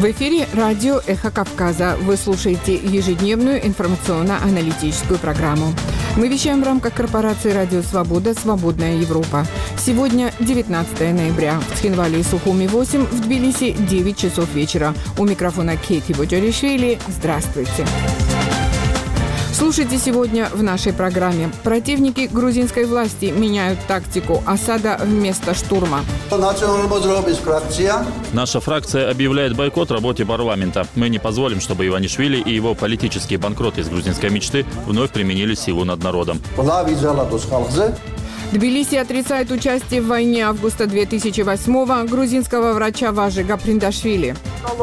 В эфире радио «Эхо Кавказа». Вы слушаете ежедневную информационно-аналитическую программу. Мы вещаем в рамках корпорации «Радио Свобода. Свободная Европа». Сегодня 19 ноября. В Цхинвале и Сухуми 8, в Тбилиси 9 часов вечера. У микрофона Кейти Боджоришвили. Здравствуйте. Слушайте сегодня в нашей программе. Противники грузинской власти меняют тактику осада вместо штурма. Наша фракция объявляет бойкот работе парламента. Мы не позволим, чтобы Иванишвили и его политические банкроты из грузинской мечты вновь применили силу над народом. Тбилиси отрицает участие в войне августа 2008-го грузинского врача Важи Гаприндашвили.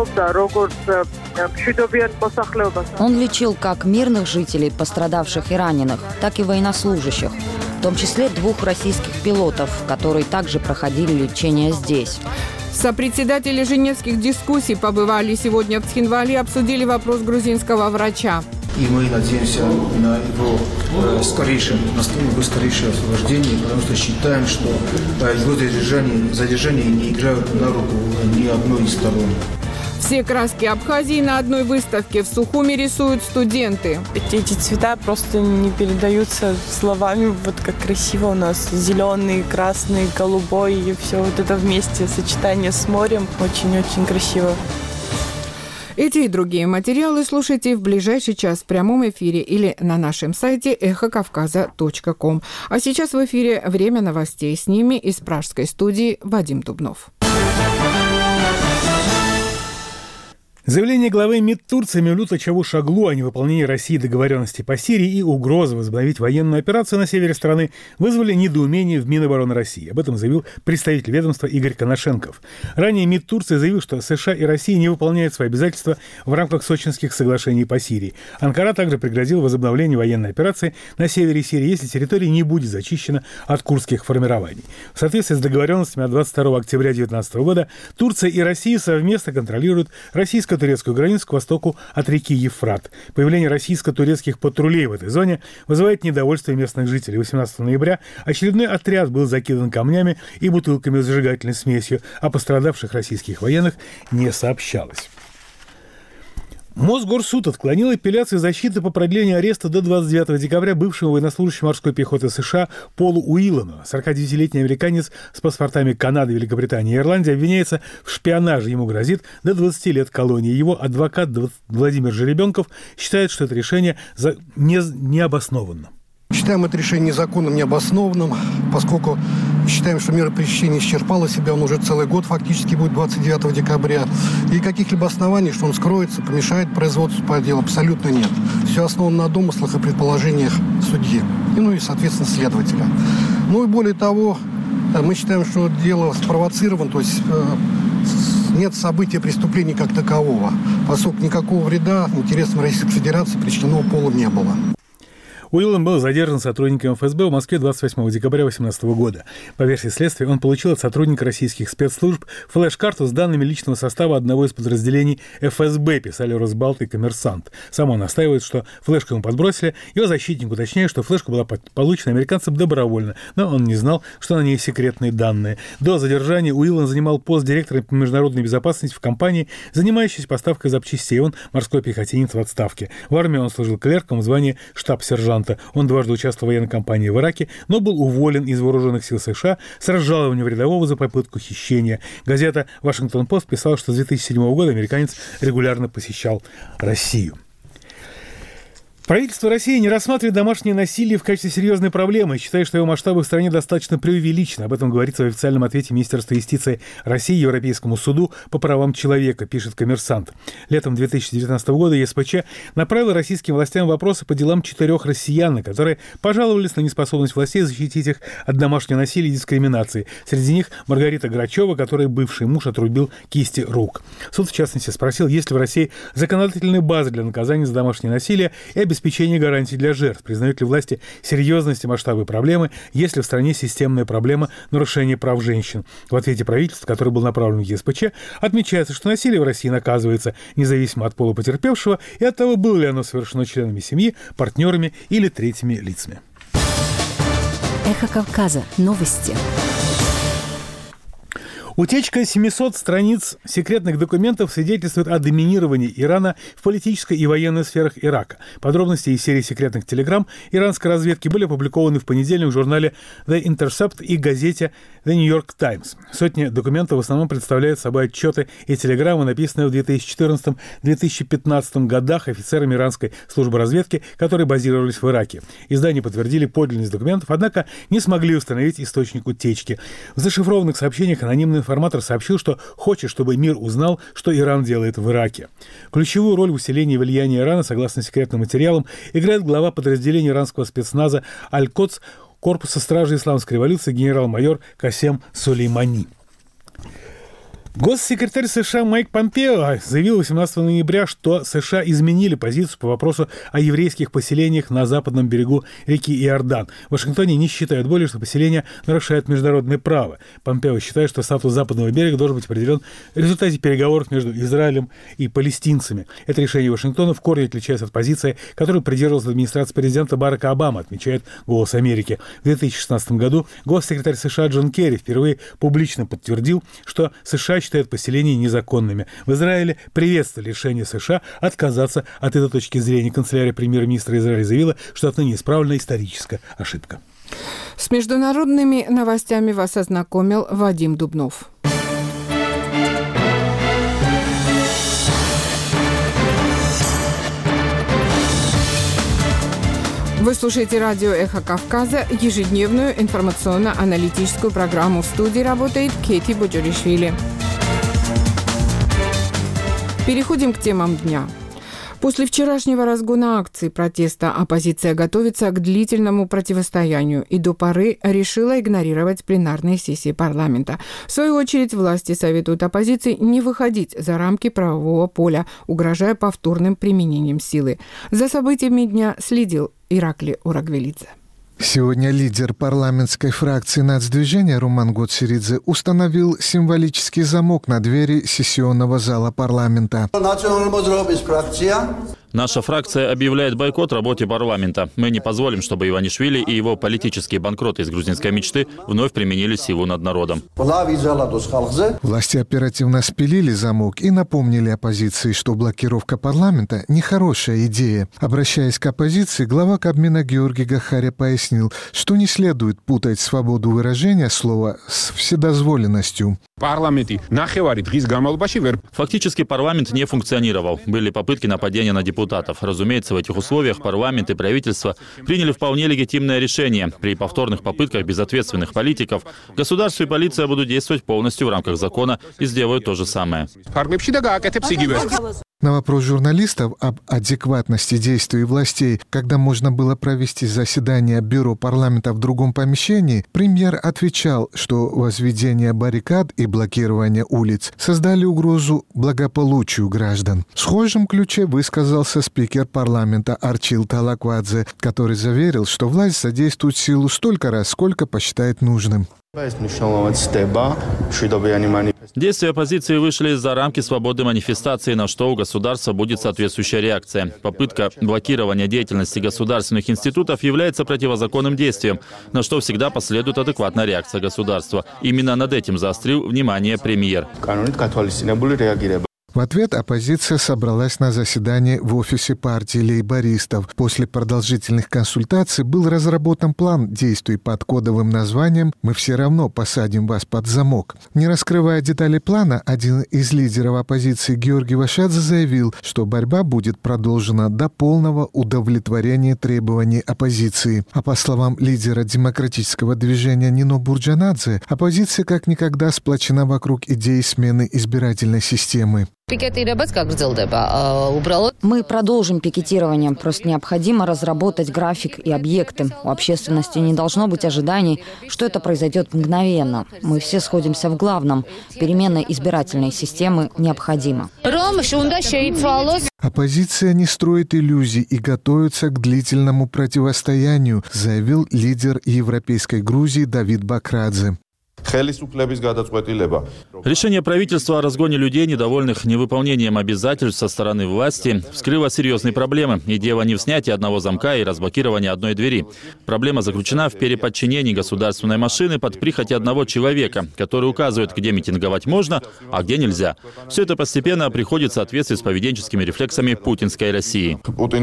Он лечил как мирных жителей, пострадавших и раненых, так и военнослужащих, в том числе 2 российских пилотов, которые также проходили лечение здесь. Сопредседатели женевских дискуссий побывали сегодня в Цхинвале и обсудили вопрос грузинского врача. И мы надеемся на его скорейшее освобождение, потому что считаем, что его задержания не играют на руку ни одной из сторон. Все краски Абхазии на одной выставке в Сухуми рисуют студенты. Эти цвета просто не передаются словами, вот как красиво у нас. Зеленый, красный, голубой, и все вот это вместе, сочетание с морем. Очень-очень красиво. Эти и другие материалы слушайте в ближайший час в прямом эфире или на нашем сайте эхокавказа.ком. А сейчас в эфире время новостей. С ними из пражской студии Вадим Дубнов. Заявление главы МИД Турции Мевлюта Чавушоглу о невыполнении России договоренности по Сирии и угрозы возобновить военную операцию на севере страны вызвали недоумение в Минобороны России. Об этом заявил представитель ведомства Игорь Коношенков. Ранее МИД Турции заявил, что США и Россия не выполняют свои обязательства в рамках Сочинских соглашений по Сирии. Анкара также пригрозила возобновление военной операции на севере Сирии, если территория не будет зачищена от курдских формирований. В соответствии с договоренностями от 22 октября 2019 года Турция и Россия совместно контролируют российскую турецкую границу к востоку от реки Ефрат. Появление российско-турецких патрулей в этой зоне вызывает недовольство местных жителей. 18 ноября очередной отряд был закидан камнями и бутылками с зажигательной смесью, о пострадавших российских военных не сообщалось. Мосгорсуд отклонил апелляцию защиты по продлению ареста до 29 декабря бывшего военнослужащего морской пехоты США Полу Уиллану. 49-летний американец с паспортами Канады, Великобритании и Ирландии обвиняется в шпионаже. Ему грозит до 20 лет колонии. Его адвокат Владимир Жеребенков считает, что это решение необоснованно. Считаем это решение незаконным, необоснованным, поскольку считаем, что мера пресечения исчерпала себя, он уже целый год фактически будет 29 декабря. И каких-либо оснований, что он скроется, помешает производству по делу, абсолютно нет. Все основано на домыслах и предположениях судьи, и, соответственно, следователя. Ну и более того, мы считаем, что дело спровоцировано, то есть нет события преступления как такового, поскольку никакого вреда интересам Российской Федерации причиненного Полу не было. Уиллан был задержан сотрудниками ФСБ в Москве 28 декабря 2018 года. По версии следствия, он получил от сотрудника российских спецслужб флеш-карту с данными личного состава одного из подразделений ФСБ, писали Росбалт и Коммерсант. Сам он настаивает, что флешку ему подбросили. Его защитник уточняет, что флешка была получена американцем добровольно, но он не знал, что на ней секретные данные. До задержания Уиллан занимал пост директора по международной безопасности в компании, занимающейся поставкой запчастей. Он морской пехотинец в отставке. В армии он служил клерком в звании штаб-сержанта. Он дважды участвовал в военной кампании в Ираке, но был уволен из вооруженных сил США с разжалованием рядового за попытку хищения. Газета «Вашингтон-Пост» писала, что с 2007 года американец регулярно посещал Россию. Правительство России не рассматривает домашнее насилие в качестве серьезной проблемы и считает, что его масштабы в стране достаточно преувеличены. Об этом говорится в официальном ответе Министерства юстиции России Европейскому суду по правам человека, пишет «Коммерсант». Летом 2019 года ЕСПЧ направил российским властям вопросы по делам 4 россиян, которые пожаловались на неспособность властей защитить их от домашнего насилия и дискриминации. Среди них Маргарита Грачева, которой бывший муж отрубил кисти рук. Суд, в частности, спросил, есть ли в России законодательная база для наказания за домашнее насилие и обеспечение гарантий для жертв. Признают ли власти серьезность и масштабы проблемы, есть ли в стране системная проблема нарушения прав женщин? В ответе правительства, который был направлен в ЕСПЧ, отмечается, что насилие в России наказывается независимо от пола потерпевшего и от того, было ли оно совершено членами семьи, партнерами или третьими лицами. Эхо Кавказа. Новости. Утечка 700 страниц секретных документов свидетельствует о доминировании Ирана в политической и военной сферах Ирака. Подробности из серии секретных телеграмм иранской разведки были опубликованы в понедельник в журнале The Intercept и газете The New York Times. Сотни документов в основном представляют собой отчеты и телеграммы, написанные в 2014-2015 годах офицерами иранской службы разведки, которые базировались в Ираке. Издания подтвердили подлинность документов, однако не смогли установить источник утечки. В зашифрованных сообщениях анонимный информатор сообщил, что хочет, чтобы мир узнал, что Иран делает в Ираке. Ключевую роль в усилении влияния Ирана, согласно секретным материалам, играет глава подразделения иранского спецназа Аль-Кодс Корпуса стражи исламской революции генерал-майор Касем Сулеймани. Госсекретарь США Майк Помпео заявил 18 ноября, что США изменили позицию по вопросу о еврейских поселениях на западном берегу реки Иордан. В Вашингтоне не считают более, что поселения нарушают международное право. Помпео считает, что статус западного берега должен быть определен в результате переговоров между Израилем и палестинцами. Это решение Вашингтона в корне отличается от позиции, которую придерживалась администрация президента Барака Обамы, отмечает «Голос Америки». В 2016 году госсекретарь США Джон Керри впервые публично подтвердил, что США считают поселения незаконными. В Израиле приветствовали решение США отказаться от этой точки зрения. Канцелярия премьер-министра Израиля заявила, что отныне исправлена историческая ошибка. С международными новостями вас ознакомил Вадим Дубнов. Вы слушаете радио «Эхо Кавказа», ежедневную информационно-аналитическую программу. В студии работает Кейти Боджоришвили. Переходим к темам дня. После вчерашнего разгона акций протеста оппозиция готовится к длительному противостоянию и до поры решила игнорировать пленарные сессии парламента. В свою очередь, власти советуют оппозиции не выходить за рамки правового поля, угрожая повторным применением силы. За событиями дня следил Иракли Урагвелидзе. Сегодня лидер парламентской фракции нацдвижения Руман Гоцеридзе установил символический замок на двери сессионного зала парламента. Наша фракция объявляет бойкот работе парламента. Мы не позволим, чтобы Иванишвили и его политические банкроты из грузинской мечты вновь применили силу над народом. Власти оперативно спилили замок и напомнили оппозиции, что блокировка парламента – нехорошая идея. Обращаясь к оппозиции, глава Кабмина Георгий Гахаря пояснил, что не следует путать свободу выражения слова с вседозволенностью. Фактически парламент не функционировал. Были попытки нападения на депутатов. Разумеется, в этих условиях парламент и правительство приняли вполне легитимное решение. При повторных попытках безответственных политиков государство и полиция будут действовать полностью в рамках закона и сделают то же самое. На вопрос журналистов об адекватности действий властей, когда можно было провести заседание бюро парламента в другом помещении, премьер отвечал, что возведение баррикад и блокирование улиц создали угрозу благополучию граждан. В схожем ключе высказался спикер парламента Арчил Талаквадзе, который заверил, что власть задействует силу столько раз, сколько посчитает нужным. Действия оппозиции вышли за рамки свободы манифестации, на что у государства будет соответствующая реакция. Попытка блокирования деятельности государственных институтов является противозаконным действием, на что всегда последует адекватная реакция государства. Именно над этим заострил внимание премьер. В ответ оппозиция собралась на заседании в офисе партии лейбористов. После продолжительных консультаций был разработан план действий под кодовым названием «Мы все равно посадим вас под замок». Не раскрывая детали плана, один из лидеров оппозиции Георгий Вашадзе заявил, что борьба будет продолжена до полного удовлетворения требований оппозиции. А по словам лидера демократического движения Нино Бурджанадзе, оппозиция как никогда сплочена вокруг идеи смены избирательной системы. Мы продолжим пикетирование. Просто необходимо разработать график и объекты. У общественности не должно быть ожиданий, что это произойдет мгновенно. Мы все сходимся в главном. Перемена избирательной системы необходима. Оппозиция не строит иллюзий и готовится к длительному противостоянию, заявил лидер Европейской Грузии Давид Бакрадзе. Решение правительства о разгоне людей, недовольных невыполнением обязательств со стороны власти, вскрыло серьезные проблемы. И дело не в снятии одного замка и разблокировании одной двери. Проблема заключена в переподчинении государственной машины под прихоть одного человека, который указывает, где митинговать можно, а где нельзя. Все это постепенно приходит в соответствии с поведенческими рефлексами путинской России.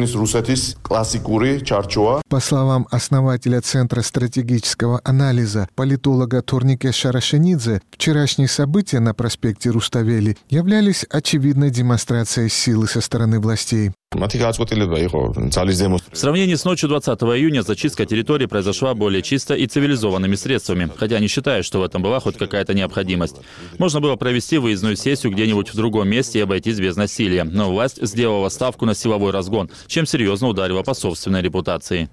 По словам основателя Центра стратегического анализа, политолога Турнике Шарашенидзе, вчерашние события на проспекте Руставели являлись очевидной демонстрацией силы со стороны властей. В сравнении с ночью 20 июня зачистка территории произошла более чисто и цивилизованными средствами, хотя не считаю, что в этом была хоть какая-то необходимость. Можно было провести выездную сессию где-нибудь в другом месте и обойтись без насилия, но власть сделала ставку на силовой разгон, чем серьезно ударила по собственной репутации.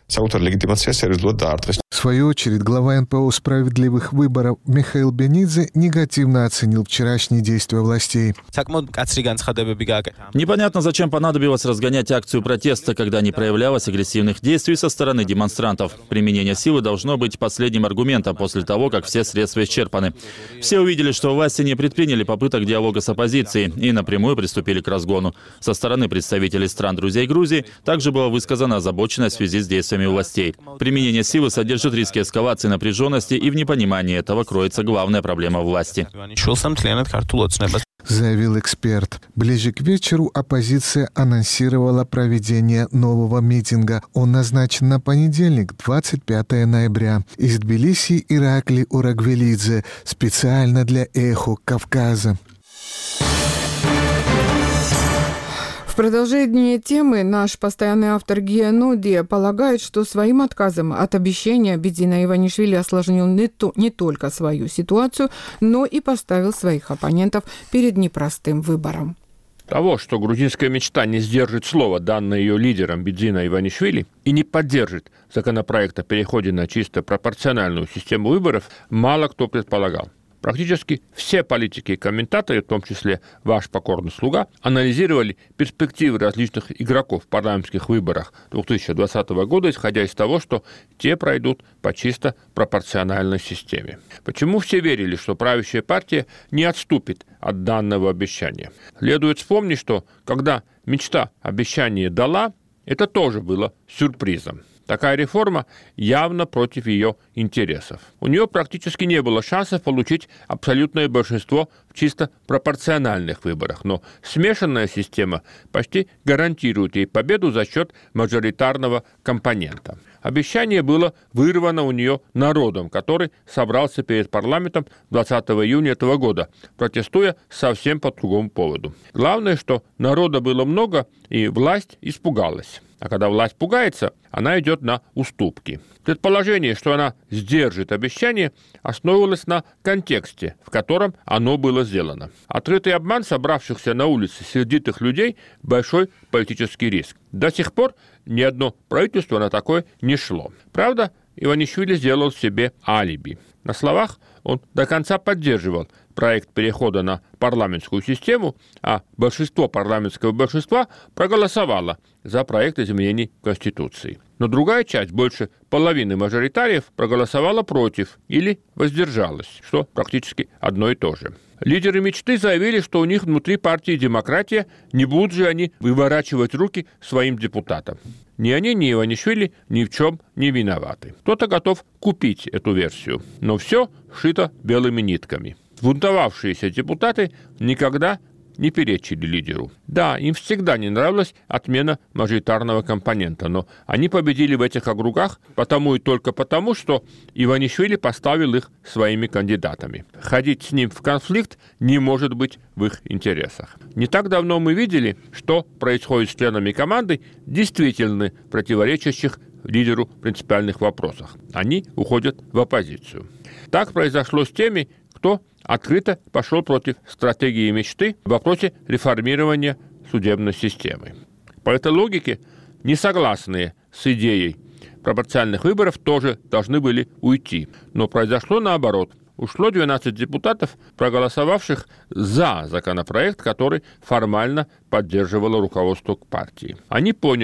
В свою очередь, глава НПО «Справедливых выборов» Михаил Бенидзе негативно оценил вчерашние действия властей. Непонятно, зачем понадобилось разгонять акцию протеста, когда не проявлялось агрессивных действий со стороны демонстрантов. Применение силы должно быть последним аргументом после того, как все средства исчерпаны. Все увидели, что власти не предприняли попыток диалога с оппозицией и напрямую приступили к разгону. Со стороны представителей стран-друзей Грузии также была высказана озабоченность в связи с действиями властей. Применение силы содержит риски эскалации напряженности, и в непонимании этого кроется главная проблема власти. Заявил эксперт. Ближе к вечеру оппозиция анонсировала проведение нового митинга. Он назначен на понедельник, 25 ноября. Из Тбилиси Иракли Урагвелидзе. Специально для «Эхо Кавказа». В продолжение темы наш постоянный автор Гия Ноди полагает, что своим отказом от обещания Бедзина Иванишвили осложнил не только свою ситуацию, но и поставил своих оппонентов перед непростым выбором. Того, что грузинская мечта не сдержит слова, данное ее лидером Бедзина Иванишвили, и не поддержит законопроект о переходе на чисто пропорциональную систему выборов, мало кто предполагал. Практически все политики и комментаторы, в том числе ваш покорный слуга, анализировали перспективы различных игроков в парламентских выборах 2020 года, исходя из того, что те пройдут по чисто пропорциональной системе. Почему все верили, что правящая партия не отступит от данного обещания? Следует вспомнить, что когда мечта обещание дала, это тоже было сюрпризом. Такая реформа явно против ее интересов. У нее практически не было шансов получить абсолютное большинство в чисто пропорциональных выборах, но смешанная система почти гарантирует ей победу за счет мажоритарного компонента. Обещание было вырвано у нее народом, который собрался перед парламентом 20 июня этого года, протестуя совсем по другому поводу. Главное, что народа было много, и власть испугалась. А когда власть пугается, она идет на уступки. Предположение, что она сдержит обещание, основывалось на контексте, в котором оно было сделано. Открытый обман собравшихся на улице сердитых людей – большой политический риск. До сих пор ни одно правительство на такое не шло. Правда, Иванишвили сделал себе алиби. На словах он до конца поддерживал проект перехода на парламентскую систему, а парламентского большинства проголосовало за проект изменений Конституции. Но другая часть, больше половины мажоритариев, проголосовала против или воздержалась, что практически одно и то же. Лидеры мечты заявили, что у них внутри партии «Демократия», не будут же они выворачивать руки своим депутатам. Ни они, ни Иванишвили ни в чем не виноваты. Кто-то готов купить эту версию, но все шито белыми нитками. Бунтовавшиеся депутаты никогда не перечили лидеру. Да, им всегда не нравилась отмена мажоритарного компонента, но они победили в этих округах потому и только потому, что Иванишвили поставил их своими кандидатами. Ходить с ним в конфликт не может быть в их интересах. Не так давно мы видели, что происходит с членами команды, действительно противоречащих лидеру в принципиальных вопросах. Они уходят в оппозицию. Так произошло с теми, кто открыто пошел против стратегии мечты в вопросе реформирования судебной системы. По этой логике несогласные с идеей пропорциональных выборов тоже должны были уйти. Но произошло наоборот. Ушло 12 депутатов, проголосовавших за законопроект, который формально поддерживало руководство партии. Они поняли,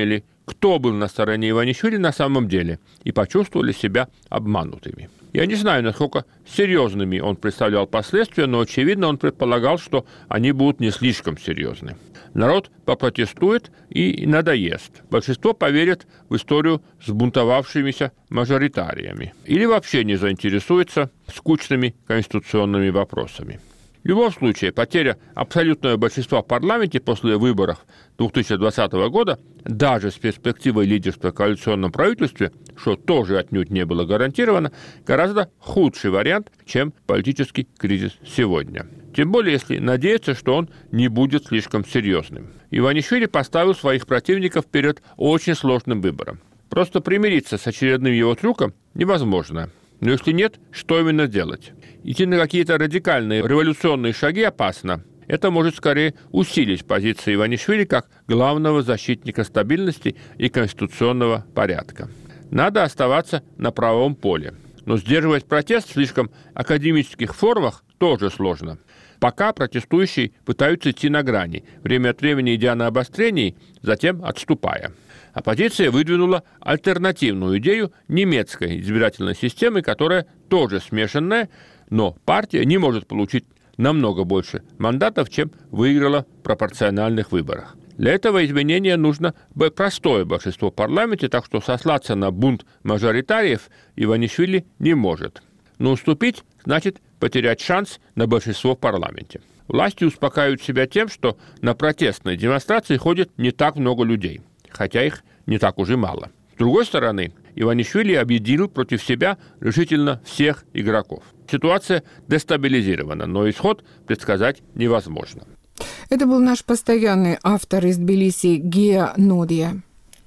кто был на стороне Иванишвили на самом деле, и почувствовали себя обманутыми. Я не знаю, насколько серьезными он представлял последствия, но, очевидно, он предполагал, что они будут не слишком серьезны. Народ попротестует и надоест. Большинство поверит в историю с бунтовавшимися мажоритариями или вообще не заинтересуется скучными конституционными вопросами. В любом случае, потеря абсолютного большинства в парламенте после выборов 2020 года, даже с перспективой лидерства в коалиционном правительстве, что тоже отнюдь не было гарантировано, гораздо худший вариант, чем политический кризис сегодня. Тем более, если надеяться, что он не будет слишком серьезным. Иванишвили поставил своих противников перед очень сложным выбором. Просто примириться с очередным его трюком невозможно. Но если нет, что именно делать? Идти на какие-то радикальные революционные шаги опасно. Это может скорее усилить позиции Иванишвили как главного защитника стабильности и конституционного порядка. Надо оставаться на правом поле. Но сдерживать протест в слишком академических формах тоже сложно. Пока протестующие пытаются идти на грани, время от времени идя на обострений, затем отступая. Оппозиция выдвинула альтернативную идею немецкой избирательной системы, которая тоже смешанная, но партия не может получить намного больше мандатов, чем выиграла в пропорциональных выборах. Для этого изменения нужно простое большинство в парламенте, так что сослаться на бунт мажоритариев Иванишвили не может. Но уступить значит потерять шанс на большинство в парламенте. Власти успокаивают себя тем, что на протестные демонстрации ходит не так много людей, хотя их не так уж и мало. С другой стороны, Иванишвили объединил против себя решительно всех игроков. Ситуация дестабилизирована, но исход предсказать невозможно. Это был наш постоянный автор из Тбилиси Геа Нодия.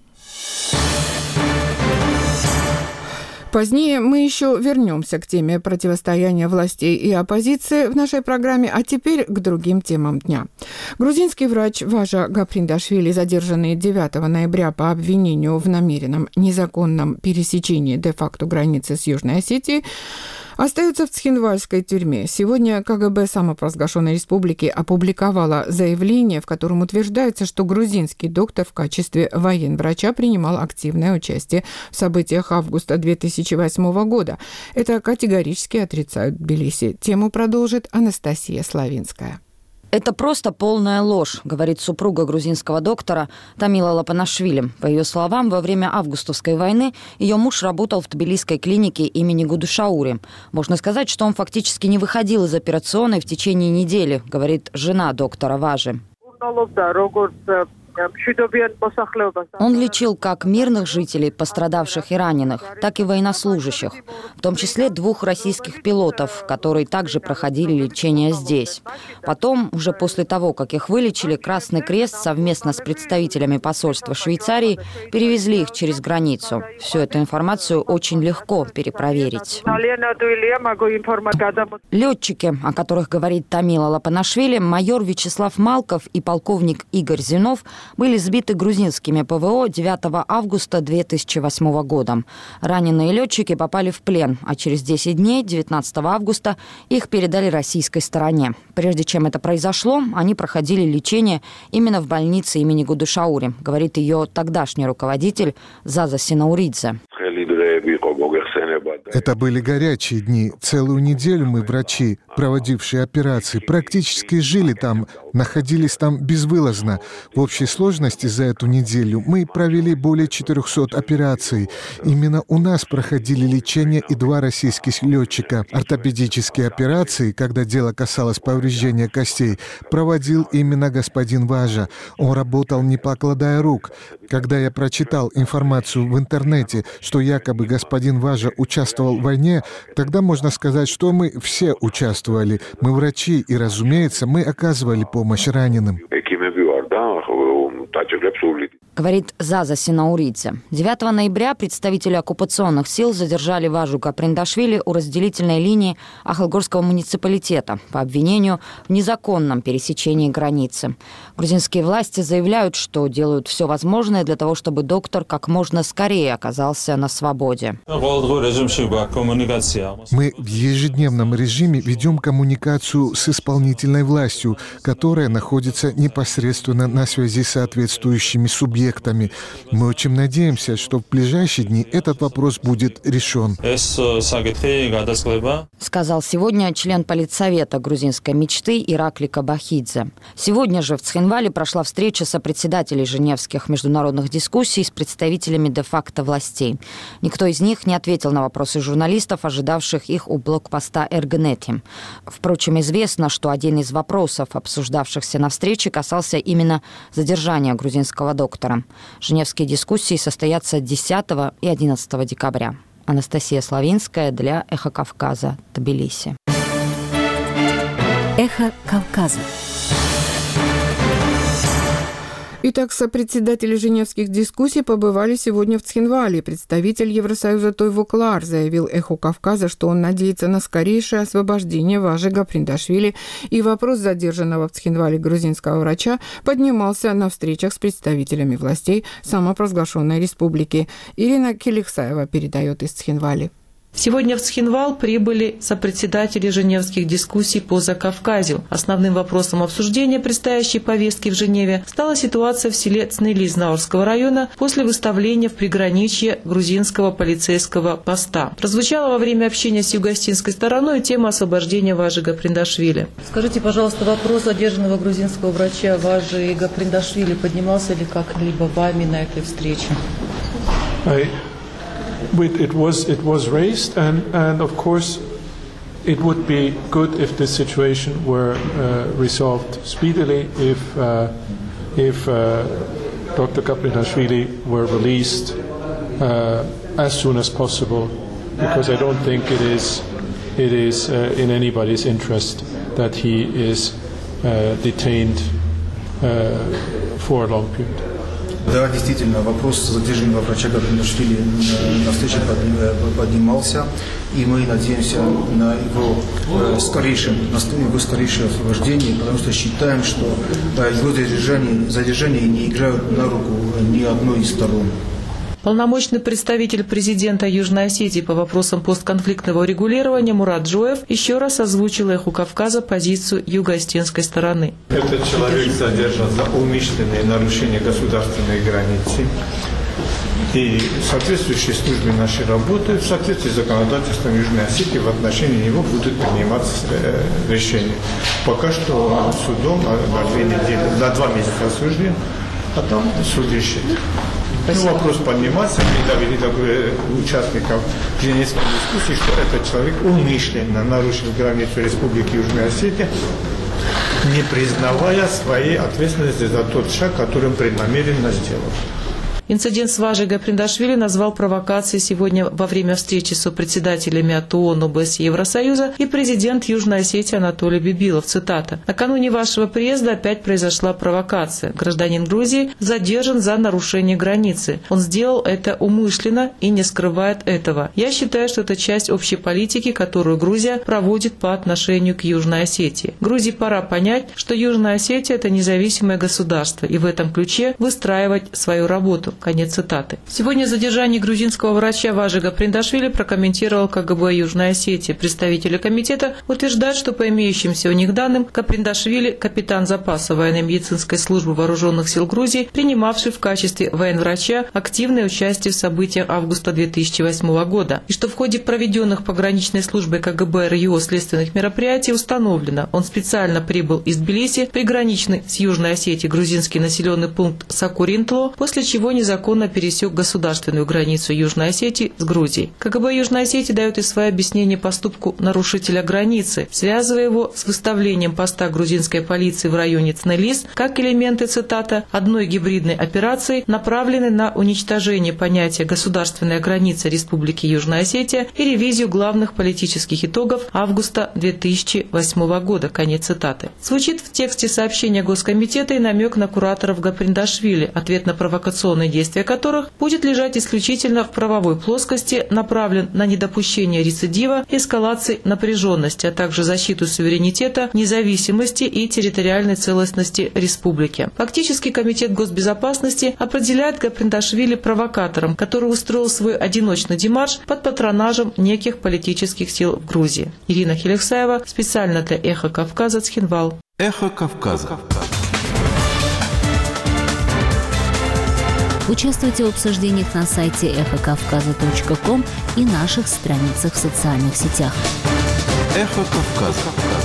Позднее мы еще вернемся к теме противостояния властей и оппозиции в нашей программе, а теперь к другим темам дня. Грузинский врач Важа Гаприндашвили, задержанный 9 ноября по обвинению в намеренном незаконном пересечении де-факто границы с Южной Осетией, остается в Цхинвальской тюрьме. Сегодня КГБ самопровозглашенной республики опубликовала заявление, в котором утверждается, что грузинский доктор в качестве военврача принимал активное участие в событиях августа 2008 года. Это категорически отрицают Тбилиси. Тему продолжит Анастасия Славинская. Это просто полная ложь, говорит супруга грузинского доктора Тамила Лапанашвили. По ее словам, во время августовской войны ее муж работал в тбилисской клинике имени Гудушаури. Можно сказать, что он фактически не выходил из операционной в течение недели, говорит жена доктора Важи. Он лечил как мирных жителей, пострадавших и раненых, так и военнослужащих, в том числе 2 российских пилотов, которые также проходили лечение здесь. Потом, уже после того, как их вылечили, Красный Крест совместно с представителями посольства Швейцарии перевезли их через границу. Всю эту информацию очень легко перепроверить. Летчики, о которых говорит Тамила Лапанашвили, майор Вячеслав Малков и полковник Игорь Зинов, были сбиты грузинскими ПВО 9 августа 2008 года. Раненые летчики попали в плен, а через 10 дней, 19 августа, их передали российской стороне. Прежде чем это произошло, они проходили лечение именно в больнице имени Гудушаури, говорит ее тогдашний руководитель Заза Синауридзе. Это были горячие дни. Целую неделю мы, врачи, проводившие операции, практически жили там, находились там безвылазно. В общей сложности за эту неделю мы провели более 400 операций. Именно у нас проходили лечение и 2 российских летчика. Ортопедические операции, когда дело касалось повреждения костей, проводил именно господин Важа. Он работал не покладая рук. Когда я прочитал информацию в интернете, что якобы господин Важа участвовал в войне, тогда можно сказать, что мы все участвовали. Мы врачи, и, разумеется, мы оказывали помощь раненым. Говорит Заза Синауридзе. 9 ноября представители оккупационных сил задержали Важу Гаприндашвили у разделительной линии Ахалгорского муниципалитета по обвинению в незаконном пересечении границы. Грузинские власти заявляют, что делают все возможное для того, чтобы доктор как можно скорее оказался на свободе. Мы в ежедневном режиме ведем коммуникацию с исполнительной властью, которая находится непосредственно на связи с соответствующими субъектами. Мы очень надеемся, что в ближайшие дни этот вопрос будет решен. Сказал сегодня член политсовета грузинской мечты Иракли Кабахидзе. Сегодня же в Цхинвале прошла встреча сопредседателей Женевских международных дискуссий с представителями де-факто властей. Никто из них не ответил на вопросы журналистов, ожидавших их у блокпоста Эргнети. Впрочем, известно, что один из вопросов, обсуждавшихся на встрече, касался именно задержания грузинского доктора. Женевские дискуссии состоятся 10 и 11 декабря. Анастасия Славинская для «Эхо Кавказа», Тбилиси. «Эхо Кавказа». Итак, сопредседатели женевских дискуссий побывали сегодня в Цхинвале. Представитель Евросоюза Тойво Клар заявил «Эху Кавказа», что он надеется на скорейшее освобождение Важи Гаприндашвили, и вопрос задержанного в Цхинвале грузинского врача поднимался на встречах с представителями властей самопровозглашенной республики. Ирина Келексаева передает из Цхинвали. Сегодня в Цхинвал прибыли сопредседатели женевских дискуссий по Закавказью. Основным вопросом обсуждения предстоящей повестки в Женеве стала ситуация в селе Цнелиз Наурского района после выставления в приграничье грузинского полицейского поста. Прозвучала во время общения с югостинской стороной тема освобождения Важи Гаприндашвили. Скажите, пожалуйста, вопрос задержанного грузинского врача Важи Гаприндашвили поднимался ли как-либо вами на этой встрече? It was raised, and of course, it would be good if this situation were resolved speedily. If Dr. Gaprinashvili were released as soon as possible, because I don't think it is in anybody's interest that he is detained for a long period. Да, действительно, вопрос задержания врача Гаприндашвили на встрече поднимался, и мы надеемся на его скорейшее освобождение, потому что считаем, что его задержание не играют на руку ни одной из сторон. Полномочный представитель президента Южной Осетии по вопросам постконфликтного урегулирования Мурат Джоев еще раз озвучил «Эху Кавказа» позицию юго-осетинской стороны. Этот человек задержан за умышленное нарушение государственной границы. И соответствующие службы наши работают в соответствии с законодательством Южной Осетии, в отношении него будут приниматься решения. Пока что судом на 2 месяца осужден, а там суд решит. Вопрос поднимался, и довели участников женевских дискуссий, что этот человек умышленно нарушил границу Республики Южная Осетия, не признавая своей ответственности за тот шаг, который он преднамеренно сделал. Инцидент с Важей Гаприндашвили назвал провокацией сегодня во время встречи с сопредседателями от ООН, ОБСЕ и Евросоюза и президент Южной Осетии Анатолий Бибилов. Цитата. «Накануне вашего приезда опять произошла провокация. Гражданин Грузии задержан за нарушение границы. Он сделал это умышленно и не скрывает этого. Я считаю, что это часть общей политики, которую Грузия проводит по отношению к Южной Осетии. Грузии пора понять, что Южная Осетия – это независимое государство, и в этом ключе выстраивать свою работу». Конец цитаты. Сегодня задержание грузинского врача Важи Гаприндашвили прокомментировал КГБ Южной Осетии. Представители комитета утверждают, что по имеющимся у них данным, Гаприндашвили – капитан запаса военно-медицинской службы вооруженных сил Грузии, принимавший в качестве военврача активное участие в событиях августа 2008 года. И что в ходе проведенных пограничной службой КГБ РЮ следственных мероприятий установлено, он специально прибыл из Тбилиси, приграничный с Южной Осетией грузинский населенный пункт Сакуринтло, после чего незаконно пересек государственную границу Южной Осетии с Грузией. КГБ Южной Осетии дает и свое объяснение поступку нарушителя границы, связывая его с выставлением поста грузинской полиции в районе Цнелиз как элементы, цитата, одной гибридной операции, направленной на уничтожение понятия «государственная граница Республики Южная Осетия» и ревизию главных политических итогов августа 2008 года. Конец цитаты. Звучит в тексте сообщения Госкомитета и намек на кураторов Гаприндашвили, ответ на провокационные действия которых будет лежать исключительно в правовой плоскости, направлен на недопущение рецидива, эскалации напряженности, а также защиту суверенитета, независимости и территориальной целостности республики. Фактически Комитет госбезопасности определяет Гаприндашвили провокатором, который устроил свой одиночный демарш под патронажем неких политических сил в Грузии. Ирина Келексаева специально для «Эхо Кавказа», Цхинвал. «Эхо Кавказа». Участвуйте в обсуждениях на сайте эхокавказа.ком и наших страницах в социальных сетях. Эхо Кавказа.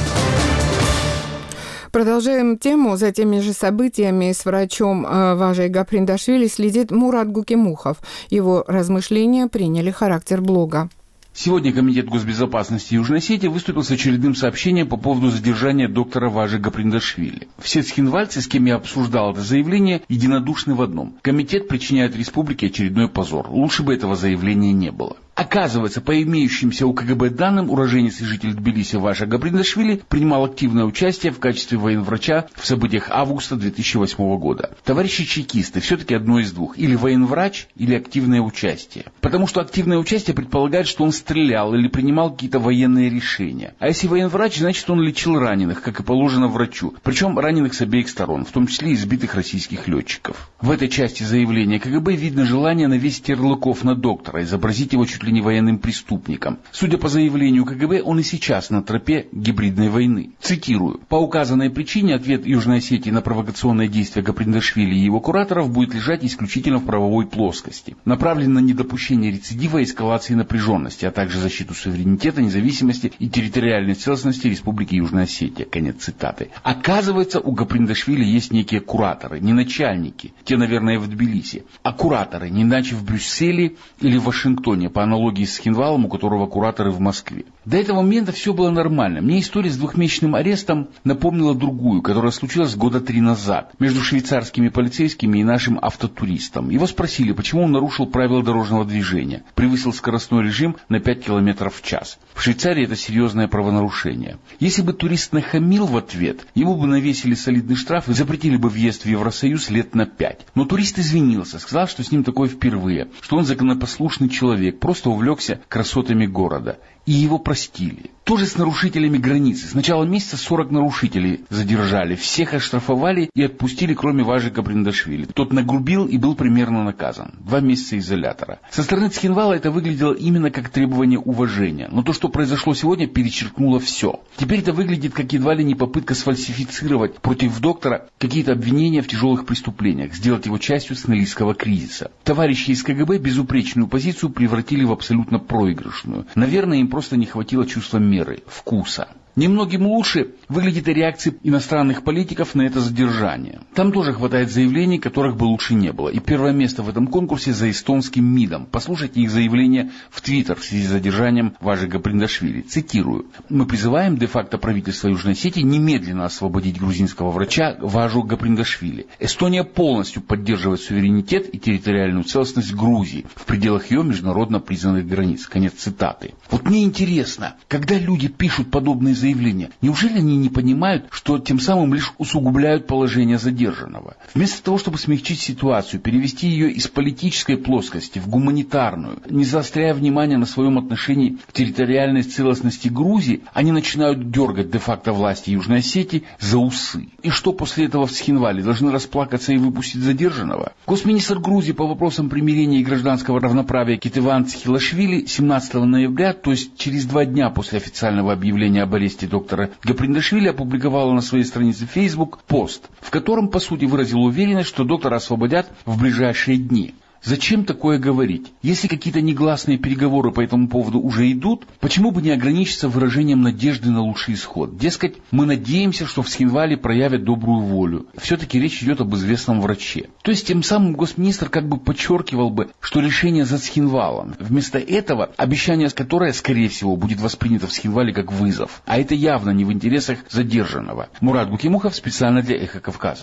Продолжаем тему. За теми же событиями с врачом Важей Гаприндашвили следит Мурат Гукимухов. Его размышления приняли характер блога. Сегодня Комитет госбезопасности Южной Осетии выступил с очередным сообщением по поводу задержания доктора Важи Гаприндашвили. Все цхинвальцы, с кем я обсуждал это заявление, единодушны в одном. Комитет причиняет республике очередной позор. Лучше бы этого заявления не было. Оказывается, по имеющимся у КГБ данным, уроженец и житель Тбилиси Важа Гаприндашвили принимал активное участие в качестве военврача в событиях августа 2008 года. Товарищи чекисты, все-таки одно из двух. Или военврач, или активное участие. Потому что активное участие предполагает, что он стрелял или принимал какие-то военные решения. А если военврач, значит он лечил раненых, как и положено врачу. Причем раненых с обеих сторон, в том числе и избитых российских летчиков. В этой части заявления КГБ видно желание навесить ярлыков на доктора, изобразить его чуть ли не военным преступником. Судя по заявлению КГБ, он и сейчас на тропе гибридной войны. Цитирую. По указанной причине ответ Южной Осетии на провокационные действия Гаприндашвили и его кураторов будет лежать исключительно в правовой плоскости. Направлен на недопущение рецидива и эскалации напряженности, а также защиту суверенитета, независимости и территориальной целостности Республики Южная Осетия. Конец цитаты. Оказывается, у Гаприндашвили есть некие кураторы, не начальники, те, наверное, в Тбилиси, а кураторы, не иначе в Брюсселе или в Вашингтоне, по аналогии с Цхинвалом, у которого кураторы в Москве. До этого момента все было нормально. Мне история с двухмесячным арестом напомнила другую, которая случилась года 3 назад, между швейцарскими полицейскими и нашим автотуристом. Его спросили, почему он нарушил правила дорожного движения, превысил скоростной режим на 5 км в час. В Швейцарии это серьезное правонарушение. Если бы турист нахамил в ответ, ему бы навесили солидный штраф и запретили бы въезд в Евросоюз лет на 5. Но турист извинился, сказал, что с ним такое впервые, что он законопослушный человек, просто увлекся красотами города. И его простили. Тоже с нарушителями границы. С начала месяца 40 нарушителей задержали. Всех оштрафовали и отпустили, кроме Важи Гаприндашвили. Тот нагрубил и был примерно наказан. 2 месяца изолятора. Со стороны Цхинвала это выглядело именно как требование уважения. Но то, что произошло сегодня, перечеркнуло все. Теперь это выглядит как едва ли не попытка сфальсифицировать против доктора какие-то обвинения в тяжелых преступлениях, сделать его частью сценаристского кризиса. Товарищи из КГБ безупречную позицию превратили в абсолютно проигрышную. Наверное, им просто не хватило чувства меры, вкуса. Немногим лучше выглядит и реакция иностранных политиков на это задержание. Там тоже хватает заявлений, которых бы лучше не было. И первое место в этом конкурсе за эстонским МИДом. Послушайте их заявление в Твиттер в связи с задержанием Важи Гаприндашвили. Цитирую. «Мы призываем де-факто правительство Южной Осетии немедленно освободить грузинского врача Важу Гаприндашвили. Эстония полностью поддерживает суверенитет и территориальную целостность Грузии в пределах ее международно признанных границ». Конец цитаты. Вот мне интересно, когда люди пишут подобные заявления, неужели они не понимают, что тем самым лишь усугубляют положение задержанного? Вместо того, чтобы смягчить ситуацию, перевести ее из политической плоскости в гуманитарную, не заостряя внимание на своем отношении к территориальной целостности Грузии, они начинают дергать де-факто власти Южной Осетии за усы. И что после этого в Цхинвале? Должны расплакаться и выпустить задержанного? Госминистр Грузии по вопросам примирения и гражданского равноправия Кетеван Цхилашвили 17 ноября, то есть через 2 дня после официального объявления об аресте доктора Гаприндашвили, опубликовала на своей странице Facebook пост, в котором, по сути, выразил уверенность, что доктора освободят в ближайшие дни. Зачем такое говорить? Если какие-то негласные переговоры по этому поводу уже идут, почему бы не ограничиться выражением надежды на лучший исход? Дескать, мы надеемся, что в Цхинвале проявят добрую волю. Все-таки речь идет об известном враче. То есть тем самым госминистр как бы подчеркивал бы, что решение за Цхинвалом. Вместо этого обещание, которое, скорее всего, будет воспринято в Цхинвале как вызов. А это явно не в интересах задержанного. Мурат Гукимухов специально для Эхо Кавказа.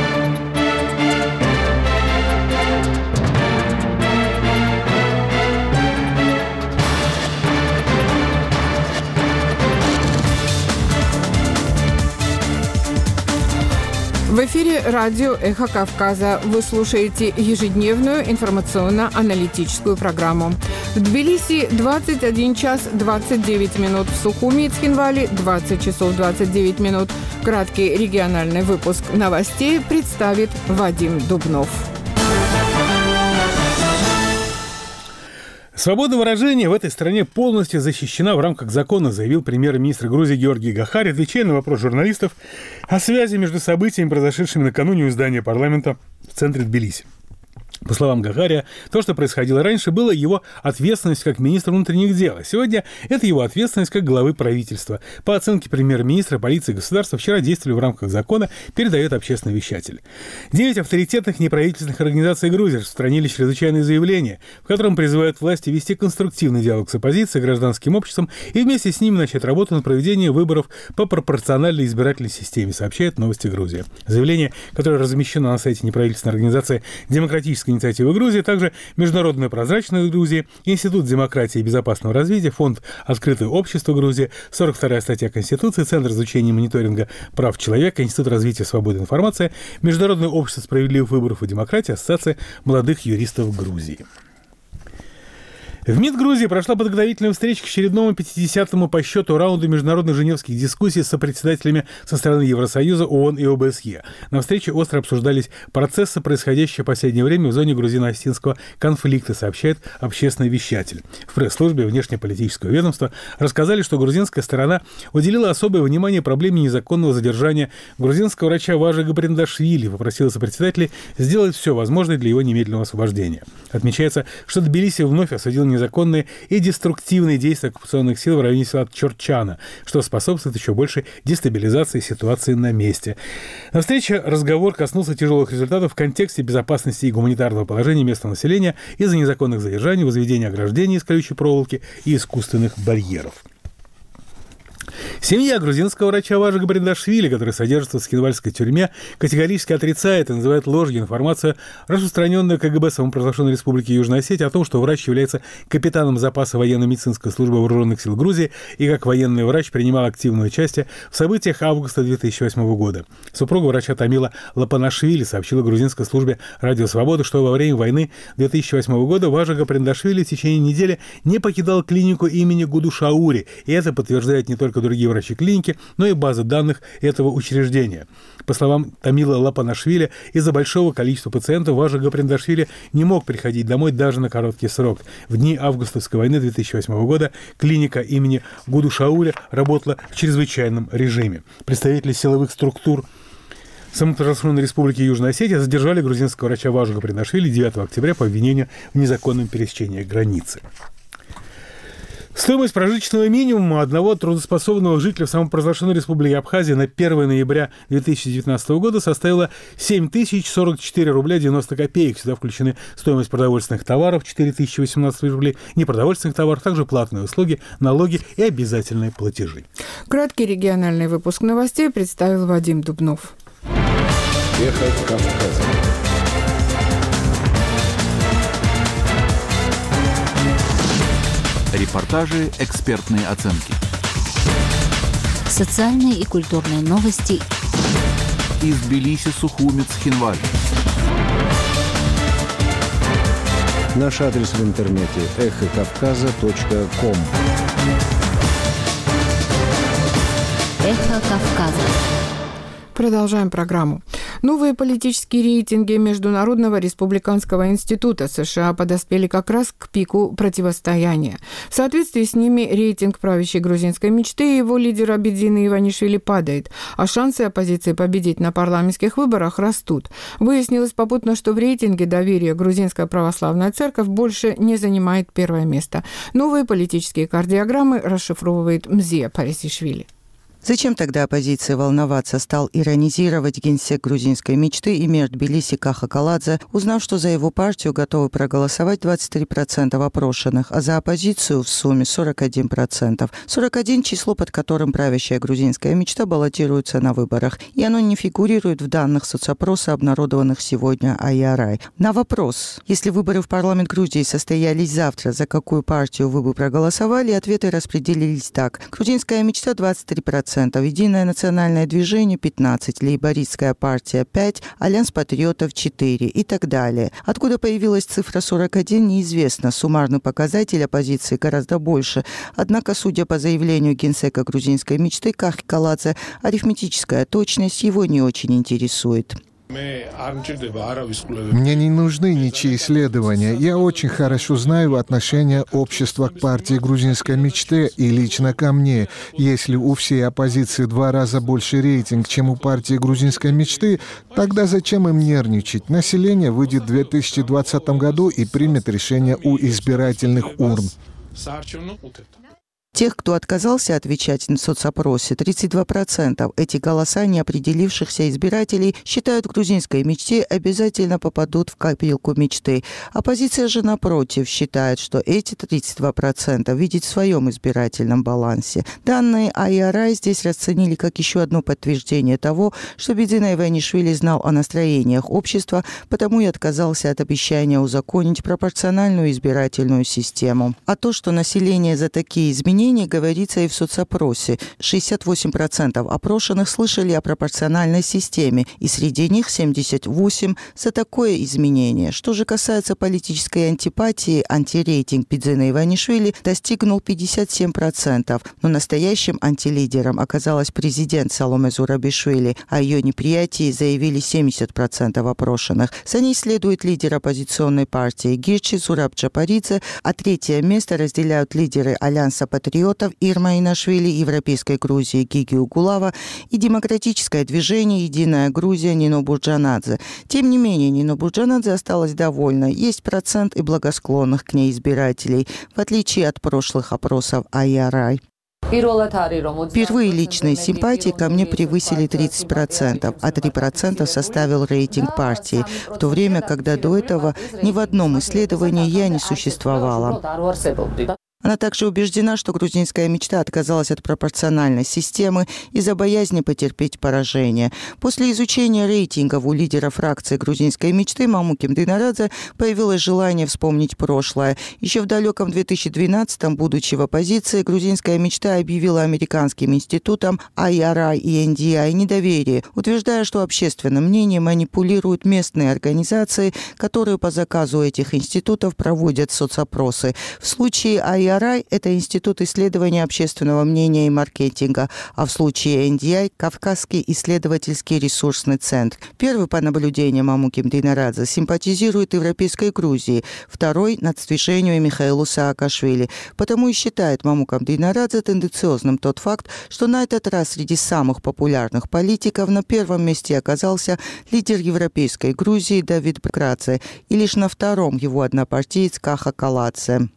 В эфире радио «Эхо Кавказа». Вы слушаете ежедневную информационно-аналитическую программу. В Тбилиси 21 час 29 минут, в Сухуми и Цхинвале 20 часов 29 минут. Краткий региональный выпуск новостей представит Вадим Дубнов. Свобода выражения в этой стране полностью защищена в рамках закона, заявил премьер-министр Грузии Георгий Гахари, отвечая на вопрос журналистов о связи между событиями, произошедшими накануне у здания парламента в центре Тбилиси. По словам Гагария, то, что происходило раньше, было его ответственность как министра внутренних дел. А сегодня это его ответственность как главы правительства. По оценке премьер-министра, полиции государства вчера действовали в рамках закона, передает общественный вещатель. 9 авторитетных неправительственных организаций Грузии распространили чрезвычайное заявление, в котором призывают власти вести конструктивный диалог с оппозицией, гражданским обществом и вместе с ними начать работу над проведением выборов по пропорциональной избирательной системе, сообщает Новости Грузии. Заявление, которое размещено на сайте неправительственной организации «Демократическая инициатива Грузии», также Международная прозрачность Грузии, Институт демократии и безопасного развития, Фонд «Открытое общество Грузии», 42-я статья Конституции, Центр изучения и мониторинга прав человека, Институт развития свободы информации, Международное общество справедливых выборов и демократии, Ассоциация молодых юристов Грузии. В МИД Грузии прошла подготовительная встреча к очередному 50-му по счету раунду международных женевских дискуссий с сопредседателями со стороны Евросоюза, ООН и ОБСЕ. На встрече остро обсуждались процессы, происходящие в последнее время в зоне грузино-осетинского конфликта, сообщает общественный вещатель. В пресс-службе внешнеполитического ведомства рассказали, что грузинская сторона уделила особое внимание проблеме незаконного задержания грузинского врача Важи Гаприндашвили и попросила сопредседателей сделать все возможное для его немедленного освобождения. Отмечается, что Тбилиси вновь осудил незаконные и деструктивные действия оккупационных сил в районе села Чорчана, что способствует еще большей дестабилизации ситуации на месте. На встрече разговор коснулся тяжелых результатов в контексте безопасности и гуманитарного положения местного населения из-за незаконных задержаний, возведения ограждений из колючей проволоки и искусственных барьеров. Семья грузинского врача Важи Гаприндашвили, который содержится в Схинвальской тюрьме, категорически отрицает и называет ложью информацию, распространенную КГБ самопровозглашенной Республики Южная Осетия о том, что врач является капитаном запаса военно-медицинской службы вооруженных сил Грузии и как военный врач принимал активное участие в событиях августа 2008 года. Супруга врача Тамила Лапанашвили сообщила грузинской службе «Радио Свобода», что во время войны 2008 года Важи Гаприндашвили в течение недели не покидал клинику имени Гудушаури, и это подтверждает не только другие врачи клиники, но и базы данных этого учреждения. По словам Тамила Лапанашвили, из-за большого количества пациентов Важи Гаприндашвили не мог приходить домой даже на короткий срок. В дни августовской войны 2008 года клиника имени Гудушаури работала в чрезвычайном режиме. Представители силовых структур самопровозглашенной Республики Южная Осетия задержали грузинского врача Важи Гаприндашвили 9 октября по обвинению в незаконном пересечении границы. Стоимость прожиточного минимума одного трудоспособного жителя в самопровозглашенной Республике Абхазия на 1 ноября 2019 года составила 7044 рубля 90 копеек. Сюда включены стоимость продовольственных товаров 4018 рублей, непродовольственных товаров, также платные услуги, налоги и обязательные платежи. Краткий региональный выпуск новостей представил Вадим Дубнов. Эхо Кавказа. Репортажи, экспертные оценки. Социальные и культурные новости. Из Тбилиси, Сухуми, Цхинваль. Наш адрес в интернете эхокавказа.ком. Эхо Кавказа. Продолжаем программу. Новые политические рейтинги Международного республиканского института США подоспели как раз к пику противостояния. В соответствии с ними рейтинг правящей грузинской мечты и его лидера Бедзины Иванишвили падает, а шансы оппозиции победить на парламентских выборах растут. Выяснилось попутно, что в рейтинге доверия грузинская православная церковь больше не занимает первое место. Новые политические кардиограммы расшифровывает Мзия Парисишвили. Зачем тогда оппозиции волноваться, стал иронизировать генсек грузинской мечты и мэр Тбилиси Каха Каладзе, узнав, что за его партию готовы проголосовать 23% опрошенных, а за оппозицию в сумме 41%. 41 – число, под которым правящая грузинская мечта баллотируется на выборах, и оно не фигурирует в данных соцопроса, обнародованных сегодня IRI. На вопрос, если выборы в парламент Грузии состоялись завтра, за какую партию вы бы проголосовали, ответы распределились так. Грузинская мечта 23%. Единое национальное движение 15%, лейбористская партия 5%, Альянс патриотов 4% и так далее. Откуда появилась цифра 41, неизвестно. Суммарный показатель оппозиции гораздо больше. Однако, судя по заявлению генсека грузинской мечты Кахи Каладзе, арифметическая точность его не очень интересует. Мне не нужны ничьи исследования. Я очень хорошо знаю отношение общества к партии грузинской мечты и лично ко мне. Если у всей оппозиции 2 раза больше рейтинг, чем у партии грузинской мечты, тогда зачем им нервничать? Население выйдет в 2020 году и примет решение у избирательных урн. Тех, кто отказался отвечать на соцопросе, 32%. Эти голоса неопределившихся избирателей считают, в грузинской мечте обязательно попадут в копилку мечты. Оппозиция же, напротив, считает, что эти 32% видит в своем избирательном балансе. Данные IRI здесь расценили как еще одно подтверждение того, что Бидзина Иванишвили знал о настроениях общества, потому и отказался от обещания узаконить пропорциональную избирательную систему. А то, что население за такие изменения, говорится и в соцопросе. 68% опрошенных слышали о пропорциональной системе, и среди них 78% за такое изменение. Что же касается политической антипатии, антирейтинг Бидзины Иванишвили достигнул 57%, но настоящим антилидером оказалась президент Саломе Зурабишвили, о ее неприятии заявили 70% опрошенных. За ней следует лидер оппозиционной партии Гирчи Зураб Джапаридзе, а 3-е место разделяют лидеры Альянса патриотов Ирма Инашвили, Европейской Грузии Гиги Угулава и демократическое движение «Единая Грузия» Нино Бурджанадзе. Тем не менее, Нино Бурджанадзе осталась довольна. Есть процент и благосклонных к ней избирателей, в отличие от прошлых опросов IRI. Впервые личные симпатии ко мне превысили 30%, а 3% составил рейтинг партии, в то время, когда до этого ни в одном исследовании я не существовала. Она также убеждена, что грузинская мечта отказалась от пропорциональной системы из-за боязни потерпеть поражение. После изучения рейтингов у лидера фракции грузинской мечты Мамуки Мдынарадзе появилось желание вспомнить прошлое. Еще в далеком 2012-м, будучи в оппозиции, грузинская мечта объявила американским институтам IRI и NDI недоверие, утверждая, что общественным мнением манипулируют местные организации, которые по заказу этих институтов проводят соцопросы. В случае IRI это Институт исследования общественного мнения и маркетинга, а в случае NDI – Кавказский исследовательский ресурсный центр. Первый, по наблюдениям Мамуки Мдынарадзе, симпатизирует Европейской Грузии, второй – нацдвижению Михаилу Саакашвили. Потому и считает Мамука Мдынарадзе тенденциозным тот факт, что на этот раз среди самых популярных политиков на первом месте оказался лидер Европейской Грузии Давид Бакрадзе и лишь на втором его однопартиец Каха Каладзе.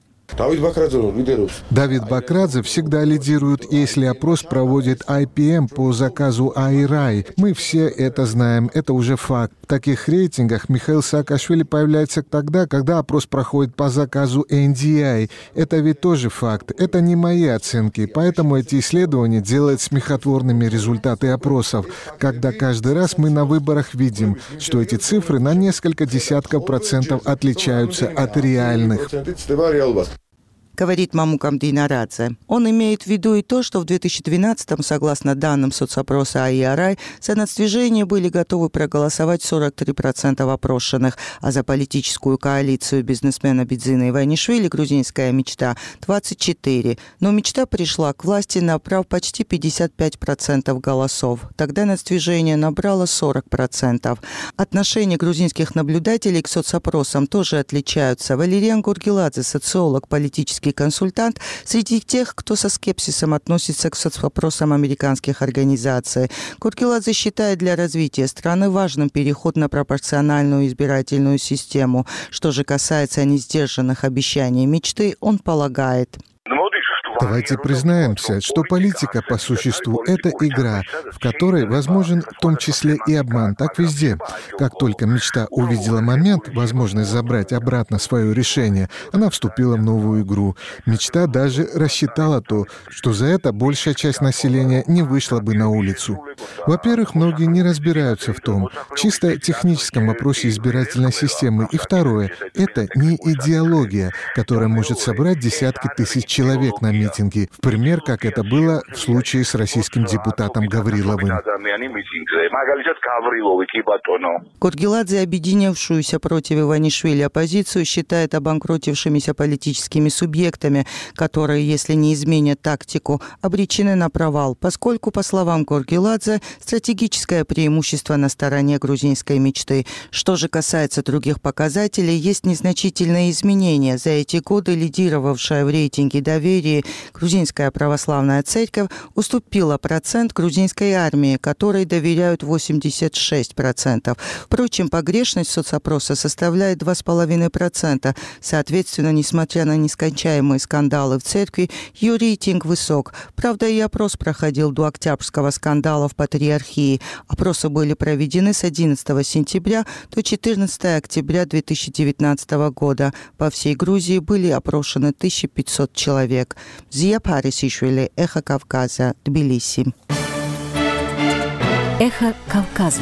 Давид Бакрадзе всегда лидирует, если опрос проводит IPM по заказу IRI. Мы все это знаем, это уже факт. В таких рейтингах Михаил Саакашвили появляется тогда, когда опрос проходит по заказу NDI. Это ведь тоже факт. Это не мои оценки, поэтому эти исследования делают смехотворными результаты опросов, когда каждый раз мы на выборах видим, что эти цифры на несколько десятков процентов отличаются от реальных. Говорит Мамука Мдынарадзе. Он имеет в виду и то, что в 2012-м, согласно данным соцопроса IRI, за нацдвижение были готовы проголосовать 43% опрошенных, а за политическую коалицию бизнесмена Бидзины Иванишвили «Грузинская мечта» 24%. Но мечта пришла к власти, набрав почти 55% голосов. Тогда нацдвижение набрало 40%. Отношения грузинских наблюдателей к соцопросам тоже отличаются. Валериан Гургеладзе, социолог, политический консультант, среди тех, кто со скепсисом относится к соцвопросам американских организаций. Гургеладзе считает для развития страны важным переход на пропорциональную избирательную систему. Что же касается несдержанных обещаний мечты, он полагает: Давайте признаемся, что политика по существу – это игра, в которой возможен в том числе и обман. Так везде. Как только мечта увидела момент, возможность забрать обратно свое решение, она вступила в новую игру. Мечта даже рассчитала то, что за это большая часть населения не вышла бы на улицу. Во-первых, многие не разбираются в том, чисто техническом вопросе избирательной системы. И второе – это не идеология, которая может собрать десятки тысяч человек на митинг. митинги, в пример, как это было в случае с российским депутатом Гавриловым. Горгиладзе объединившуюся против Иванишвили оппозицию считает обанкротившимися политическими субъектами, которые, если не изменят тактику, обречены на провал, поскольку, по словам Горгиладзе, стратегическое преимущество на стороне грузинской мечты. Что же касается других показателей, есть незначительные изменения. За эти годы лидировавшая в рейтинге доверия грузинская православная церковь уступила процент грузинской армии, которой доверяют 86%. Впрочем, погрешность соцопроса составляет 2,5%. Соответственно, несмотря на нескончаемые скандалы в церкви, ее рейтинг высок. Правда, и опрос проходил до октябрьского скандала в Патриархии. Опросы были проведены с 11 сентября до 14 октября 2019 года. По всей Грузии были опрошены 1500 человек. Зия Парисишвили, Эхо Кавказа, Тбилиси. Эхо Кавказа.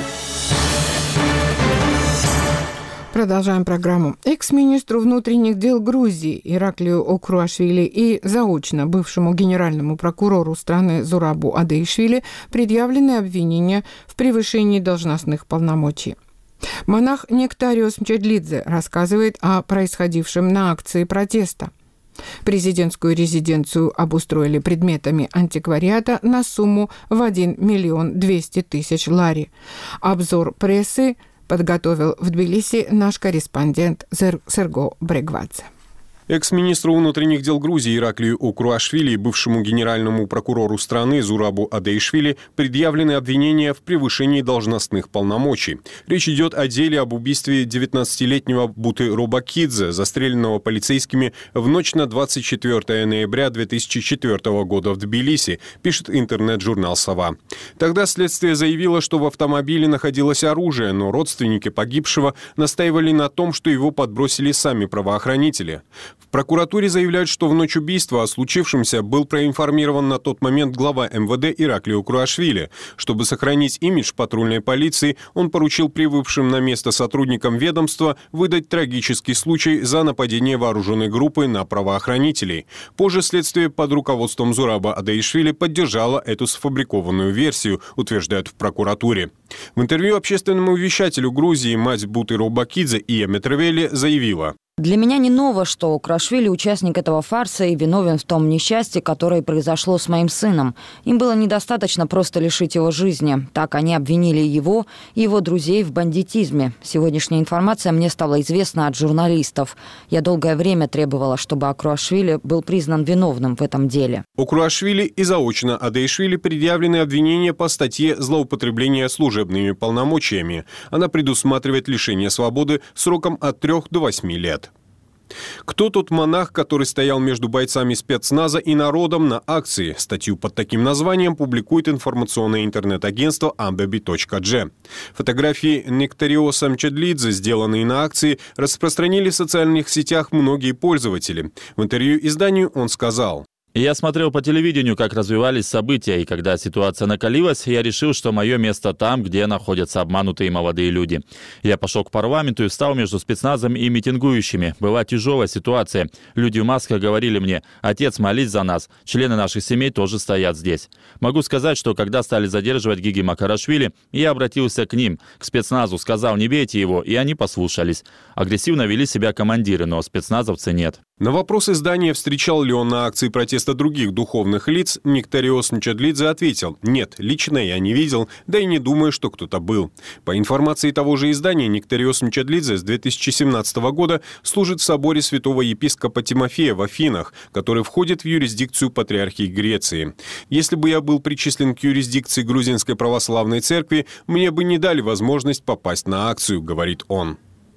Продолжаем программу. Экс-министру внутренних дел Грузии Ираклию Окруашвили и заочно бывшему генеральному прокурору страны Зурабу Адеишвили предъявлены обвинения в превышении должностных полномочий. Монах Нектариос Мчедлидзе рассказывает о происходившем на акции протеста. Президентскую резиденцию обустроили предметами антиквариата на сумму в 1 200 000 лари. Обзор прессы подготовил в Тбилиси наш корреспондент Серго Брегвадзе. Экс-министру внутренних дел Грузии Ираклию Окруашвили и бывшему генеральному прокурору страны Зурабу Адеишвили предъявлены обвинения в превышении должностных полномочий. Речь идет о деле об убийстве 19-летнего Буты Робакидзе, застреленного полицейскими в ночь на 24 ноября 2004 года в Тбилиси, пишет интернет-журнал «Сова». Тогда следствие заявило, что в автомобиле находилось оружие, но родственники погибшего настаивали на том, что его подбросили сами правоохранители. В прокуратуре заявляют, что в ночь убийства о случившемся был проинформирован на тот момент глава МВД Ираклий Окруашвили. Чтобы сохранить имидж патрульной полиции, он поручил прибывшим на место сотрудникам ведомства выдать трагический случай за нападение вооруженной группы на правоохранителей. Позже следствие под руководством Зураба Адеишвили поддержало эту сфабрикованную версию, утверждают в прокуратуре. В интервью общественному вещателю Грузии мать Буты Робакидзе Ия Метревели заявила: Для меня не ново, что Окруашвили участник этого фарса и виновен в том несчастье, которое произошло с моим сыном. Им было недостаточно просто лишить его жизни. Так они обвинили его и его друзей в бандитизме. Сегодняшняя информация мне стала известна от журналистов. Я долгое время требовала, чтобы Окруашвили был признан виновным в этом деле. Окруашвили и заочно Адеишвили предъявлены обвинения по статье «Злоупотребление служебными полномочиями». Она предусматривает лишение свободы сроком от 3 до 8 лет. Кто тот монах, который стоял между бойцами спецназа и народом на акции? Статью под таким названием публикует информационное интернет-агентство ambebi.g. Фотографии Нектариоса Мчедлидзе, сделанные на акции, распространили в социальных сетях многие пользователи. В интервью изданию он сказал: Я смотрел по телевидению, как развивались события, и когда ситуация накалилась, я решил, что мое место там, где находятся обманутые молодые люди. Я пошел к парламенту и встал между спецназом и митингующими. Была тяжелая ситуация. Люди в масках говорили мне: «Отец, молись за нас. Члены наших семей тоже стоят здесь». Могу сказать, что когда стали задерживать Гиги Макарашвили, я обратился к ним, к спецназу, сказал: «Не бейте его», и они послушались. Агрессивно вели себя командиры, но спецназовцы нет. На вопрос издания, встречал ли он на акции протеста других духовных лиц, Нектариос Мчедлидзе ответил: «Нет, лично я не видел, да и не думаю, что кто-то был». По информации того же издания, Нектариос Мчедлидзе с 2017 года служит в соборе святого епископа Тимофея в Афинах, который входит в юрисдикцию Патриархии Греции. «Если бы я был причислен к юрисдикции Грузинской православной церкви, мне бы не дали возможность попасть на акцию», — говорит он.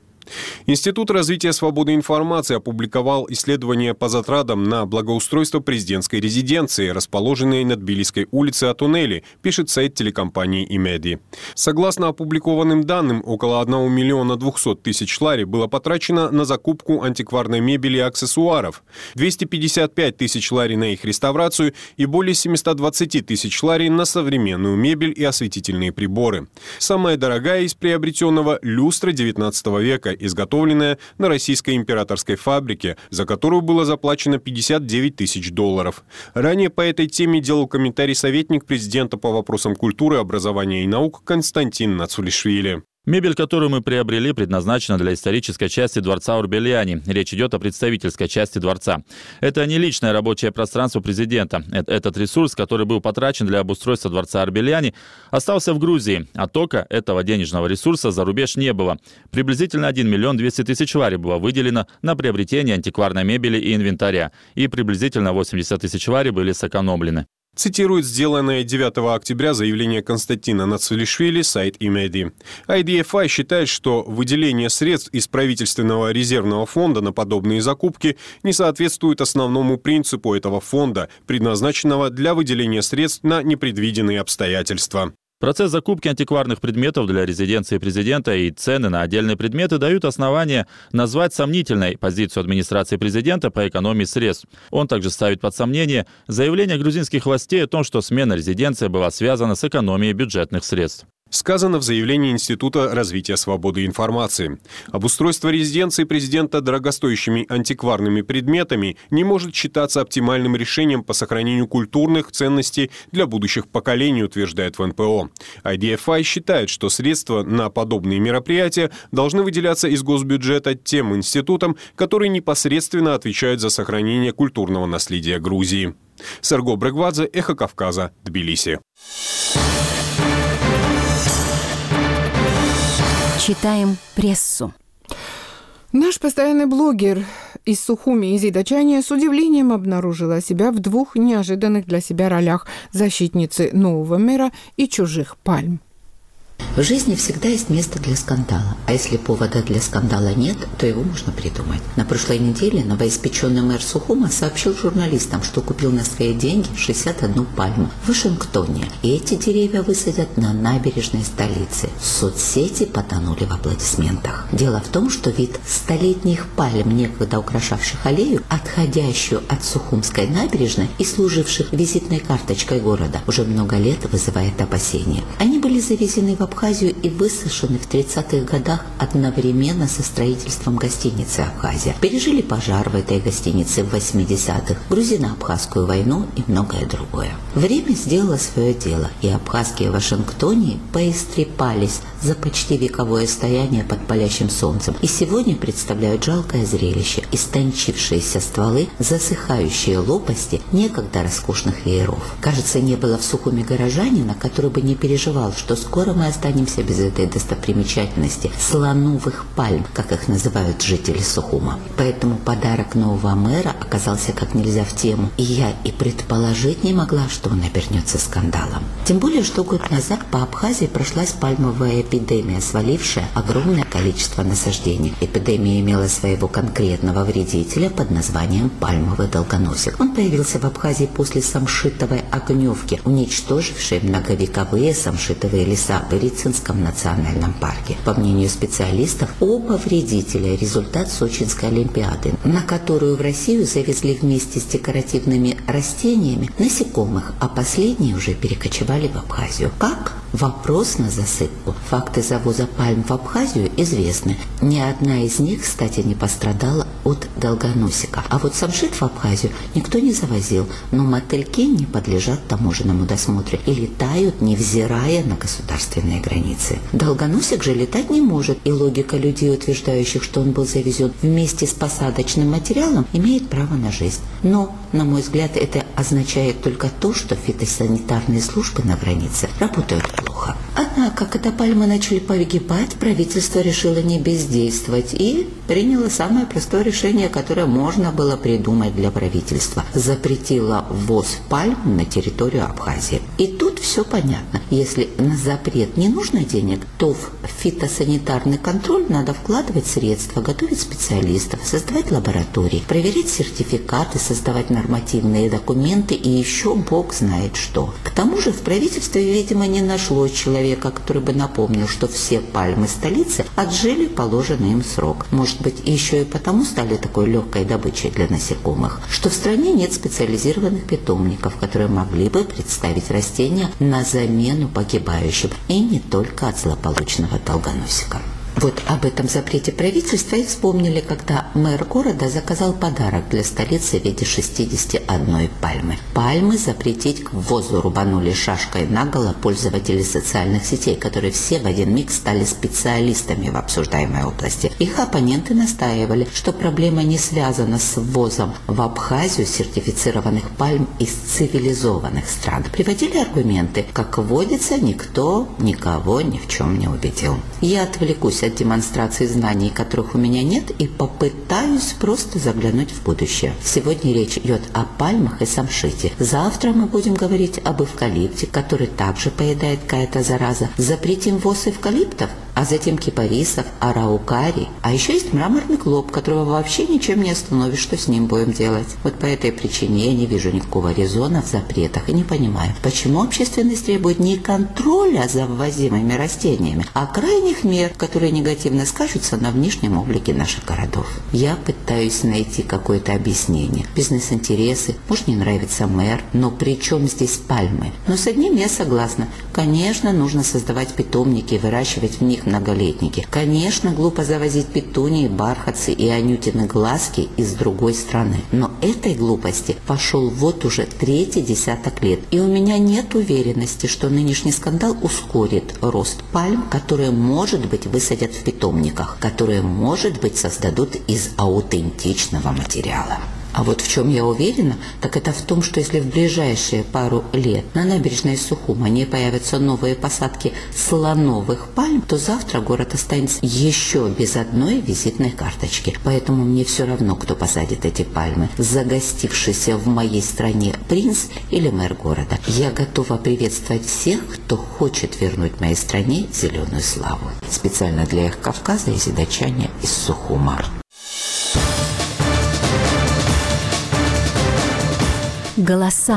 Институт развития свободы информации опубликовал исследование по затратам на благоустройство президентской резиденции, расположенной на Тбилисской улице Атунели, пишет сайт телекомпании Имеди. Согласно опубликованным данным, около 1 200 000 лари было потрачено на закупку антикварной мебели и аксессуаров, 255 000 лари на их реставрацию и более 720 000 лари на современную мебель и осветительные приборы. Самая дорогая из приобретенного – люстра 19 века, изготовленная на российской императорской фабрике, за которую было заплачено $59 тысяч. Ранее по этой теме делал комментарий советник президента по вопросам культуры, образования и наук Константин Нацулишвили. Мебель, которую мы приобрели, предназначена для исторической части дворца Орбеляни. Речь идет о представительской части дворца. Это не личное рабочее пространство президента. Этот ресурс, который был потрачен для обустройства дворца Орбеляни, остался в Грузии. Оттока этого денежного ресурса за рубеж не было. Приблизительно 1 200 000 лари было выделено на приобретение антикварной мебели и инвентаря. И приблизительно 80 000 лари были сэкономлены. Цитирует сделанное 9 октября заявление Константина Нацулишвили сайт Имеди. IDFI считает, что выделение средств из правительственного резервного фонда на подобные закупки не соответствует основному принципу этого фонда, предназначенного для выделения средств на непредвиденные обстоятельства. Процесс закупки антикварных предметов для резиденции президента и цены на отдельные предметы дают основания назвать сомнительной позицию администрации президента по экономии средств. Он также ставит под сомнение заявление грузинских властей о том, что смена резиденции была связана с экономией бюджетных средств. Сказано в заявлении Института развития свободы информации. Обустройство резиденции президента дорогостоящими антикварными предметами не может считаться оптимальным решением по сохранению культурных ценностей для будущих поколений, утверждает в НПО. IDFI считает, что средства на подобные мероприятия должны выделяться из госбюджета тем институтам, которые непосредственно отвечают за сохранение культурного наследия Грузии. Серго Брегвадзе, Эхо Кавказа, Тбилиси. Читаем прессу. Наш постоянный блогер из Сухуми Изида Чания с удивлением обнаружила себя в двух неожиданных для себя ролях защитницы нового мира и чужих пальм. В жизни всегда есть место для скандала, а если повода для скандала нет, то его можно придумать. На прошлой неделе новоиспеченный мэр Сухума сообщил журналистам, что купил на свои деньги 61 пальму в Вашингтоне, и эти деревья высадят на набережной столицы. Соцсети потонули в аплодисментах. Дело в том, что вид столетних пальм, некогда украшавших аллею, отходящую от Сухумской набережной и служивших визитной карточкой города, уже много лет вызывает опасения. Они были завезены в Абхазию и высажены в 30-х годах одновременно со строительством гостиницы «Абхазия». Пережили пожар в этой гостинице в 80-х, грузино-абхазскую войну и многое другое. Время сделало свое дело, и абхазские Вашингтоне поистрепались за почти вековое стояние под палящим солнцем, и сегодня представляют жалкое зрелище: истончившиеся стволы, засыхающие лопасти некогда роскошных вееров. Кажется, не было в Сухуме горожанина, который бы не переживал, что скоро мы останемся без этой достопримечательности – слоновых пальм, как их называют жители Сухума. Поэтому подарок нового мэра оказался как нельзя в тему, и я и предположить не могла, что он обернется скандалом. Тем более, что год назад по Абхазии прошлась пальмовая эпидемия, свалившая огромное количество насаждений. Эпидемия имела своего конкретного вредителя под названием пальмовый долгоносик. Он появился в Абхазии после самшитовой огневки, уничтожившей многовековые самшитовые леса в Ирицинском национальном парке. По мнению специалистов, оба вредителя – результат Сочинской олимпиады, на которую в Россию завезли вместе с декоративными растениями насекомых, а последние уже перекочевали в Абхазию. Как? Вопрос на засыпку. Факты завоза пальм в Абхазию известны. Ни одна из них, кстати, не пострадала от долгоносика. А вот самшит в Абхазию никто не завозил, но мотыльки не подлежат таможенному досмотру и летают, невзирая на государственные границы. Долгоносик же летать не может, и логика людей, утверждающих, что он был завезен вместе с посадочным материалом, имеет право на жизнь. Но, на мой взгляд, это означает только то, что фитосанитарные службы на границе работают плохо. Однако, когда пальмы начали погибать, правительство решило не бездействовать и приняло самое простое решение, которое можно было придумать для правительства. Запретило ввоз пальм на территорию Абхазии. И тут все понятно. Если на запрет не нужно денег, то в фитосанитарный контроль надо вкладывать средства, готовить специалистов, создавать лаборатории, проверять сертификаты, создавать нормативные документы и еще бог знает что. К тому же в правительстве, видимо, не нашлось человека, который бы напомнил, что все пальмы столицы отжили положенный им срок. Может быть, еще и потому стали такой легкой добычей для насекомых, что в стране нет специализированных питомников, которые могли бы представить растения на замену погибающим, и не только от злополучного долгоносика. Вот об этом запрете правительства и вспомнили, когда мэр города заказал подарок для столицы в виде 61 пальмы. Пальмы запретить к ввозу рубанули шашкой наголо пользователи социальных сетей, которые все в один миг стали специалистами в обсуждаемой области. Их оппоненты настаивали, что проблема не связана с ввозом в Абхазию сертифицированных пальм из цивилизованных стран. Приводили аргументы. Как водится, никто никого ни в чем не убедил. Я отвлекусь от демонстрации знаний, которых у меня нет, и попытаюсь просто заглянуть в будущее. Сегодня речь идет о пальмах и самшите. Завтра мы будем говорить об эвкалипте, который также поедает какая-то зараза. Запретим ввоз эвкалиптов, а затем кипарисов, араукарий. А еще есть мраморный клоп, которого вообще ничем не остановишь. Что с ним будем делать? Вот по этой причине я не вижу никакого резона в запретах и не понимаю, почему общественность требует не контроля за ввозимыми растениями, а крайних мер, которые негативно скажутся на внешнем облике наших городов. Я пытаюсь найти какое-то объяснение. Бизнес-интересы, может, не нравится мэр, но при чем здесь пальмы? Но с одним я согласна. Конечно, нужно создавать питомники и выращивать в них многолетники. Конечно, глупо завозить петунии, бархатцы и анютины глазки из другой страны. Но этой глупости пошел вот уже 3-й десяток лет. И у меня нет уверенности, что нынешний скандал ускорит рост пальм, которые, может быть, высадят в питомниках, которые, может быть, создадут из аутентичного материала. А вот в чем я уверена, так это в том, что если в ближайшие пару лет на набережной Сухума не появятся новые посадки слоновых пальм, то завтра город останется еще без одной визитной карточки. Поэтому мне все равно, кто посадит эти пальмы, загостившийся в моей стране принц или мэр города. Я готова приветствовать всех, кто хочет вернуть моей стране зеленую славу. Специально для Эхо Кавказа и Зидачане из Сухума. Голоса.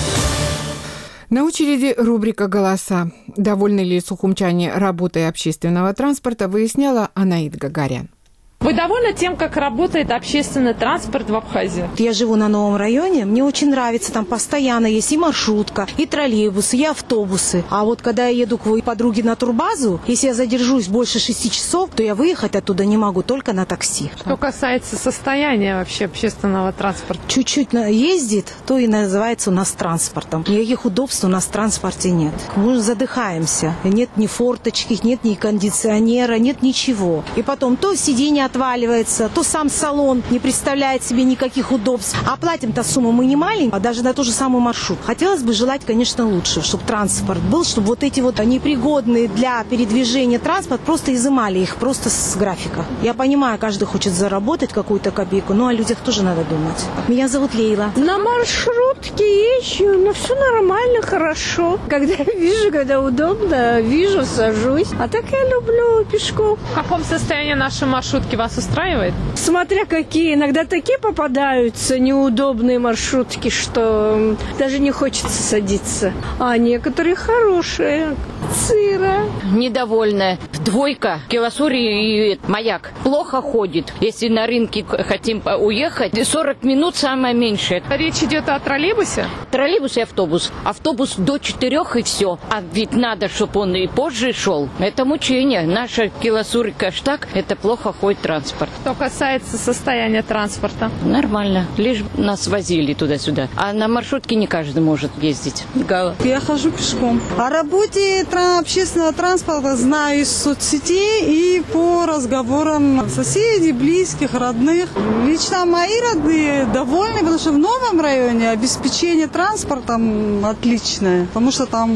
На очереди рубрика «Голоса». Довольны ли сухумчане работой общественного транспорта, выясняла Анаид Гагарян. Вы довольны тем, как работает общественный транспорт в Абхазии? Я живу на новом районе, мне очень нравится, там постоянно есть и маршрутка, и троллейбусы, и автобусы. А вот когда я еду к подруге на турбазу, если я задержусь больше 6 часов, то я выехать оттуда не могу, только на такси. Что касается состояния вообще общественного транспорта? Чуть-чуть ездит, то и называется у нас транспортом. Никаких удобств у нас в транспорте нет. Мы задыхаемся. Нет ни форточки, нет ни кондиционера, нет ничего. И потом то сиденье отваливается, то сам салон не представляет себе никаких удобств. А платим-то сумму мы не маленькую, а даже на тот же самый маршрут. Хотелось бы желать, конечно, лучше, чтобы транспорт был, чтобы вот эти вот непригодные для передвижения транспорт просто изымали их просто с графика. Я понимаю, каждый хочет заработать какую-то копейку, но о людях тоже надо думать. Меня зовут Лейла. На маршрутке езжу, но все нормально, хорошо. Когда вижу, когда удобно, вижу, сажусь. А так я люблю пешком. В каком состоянии наши маршрутки вас устраивает? Смотря какие. Иногда такие попадаются неудобные маршрутки, что даже не хочется садиться. А некоторые хорошие. Сыро. Недовольная. Двойка, Киласури и Маяк. Плохо ходит. Если на рынке хотим уехать, 40 минут самое меньшее. Речь идет о троллейбусе? Троллейбус и автобус. Автобус до 4 и все. А ведь надо, чтобы он и позже шел. Это мучение. Наша Киласури Каштак, это плохо ходит транспорт. Что касается состояния транспорта? Нормально. Лишь нас возили туда-сюда. А на маршрутке не каждый может ездить. Я хожу пешком. О работе общественного транспорта знаю из соцсетей и по разговорам соседей, близких, родных. Лично мои родные довольны, потому что в новом районе обеспечение транспортом отличное. Потому что там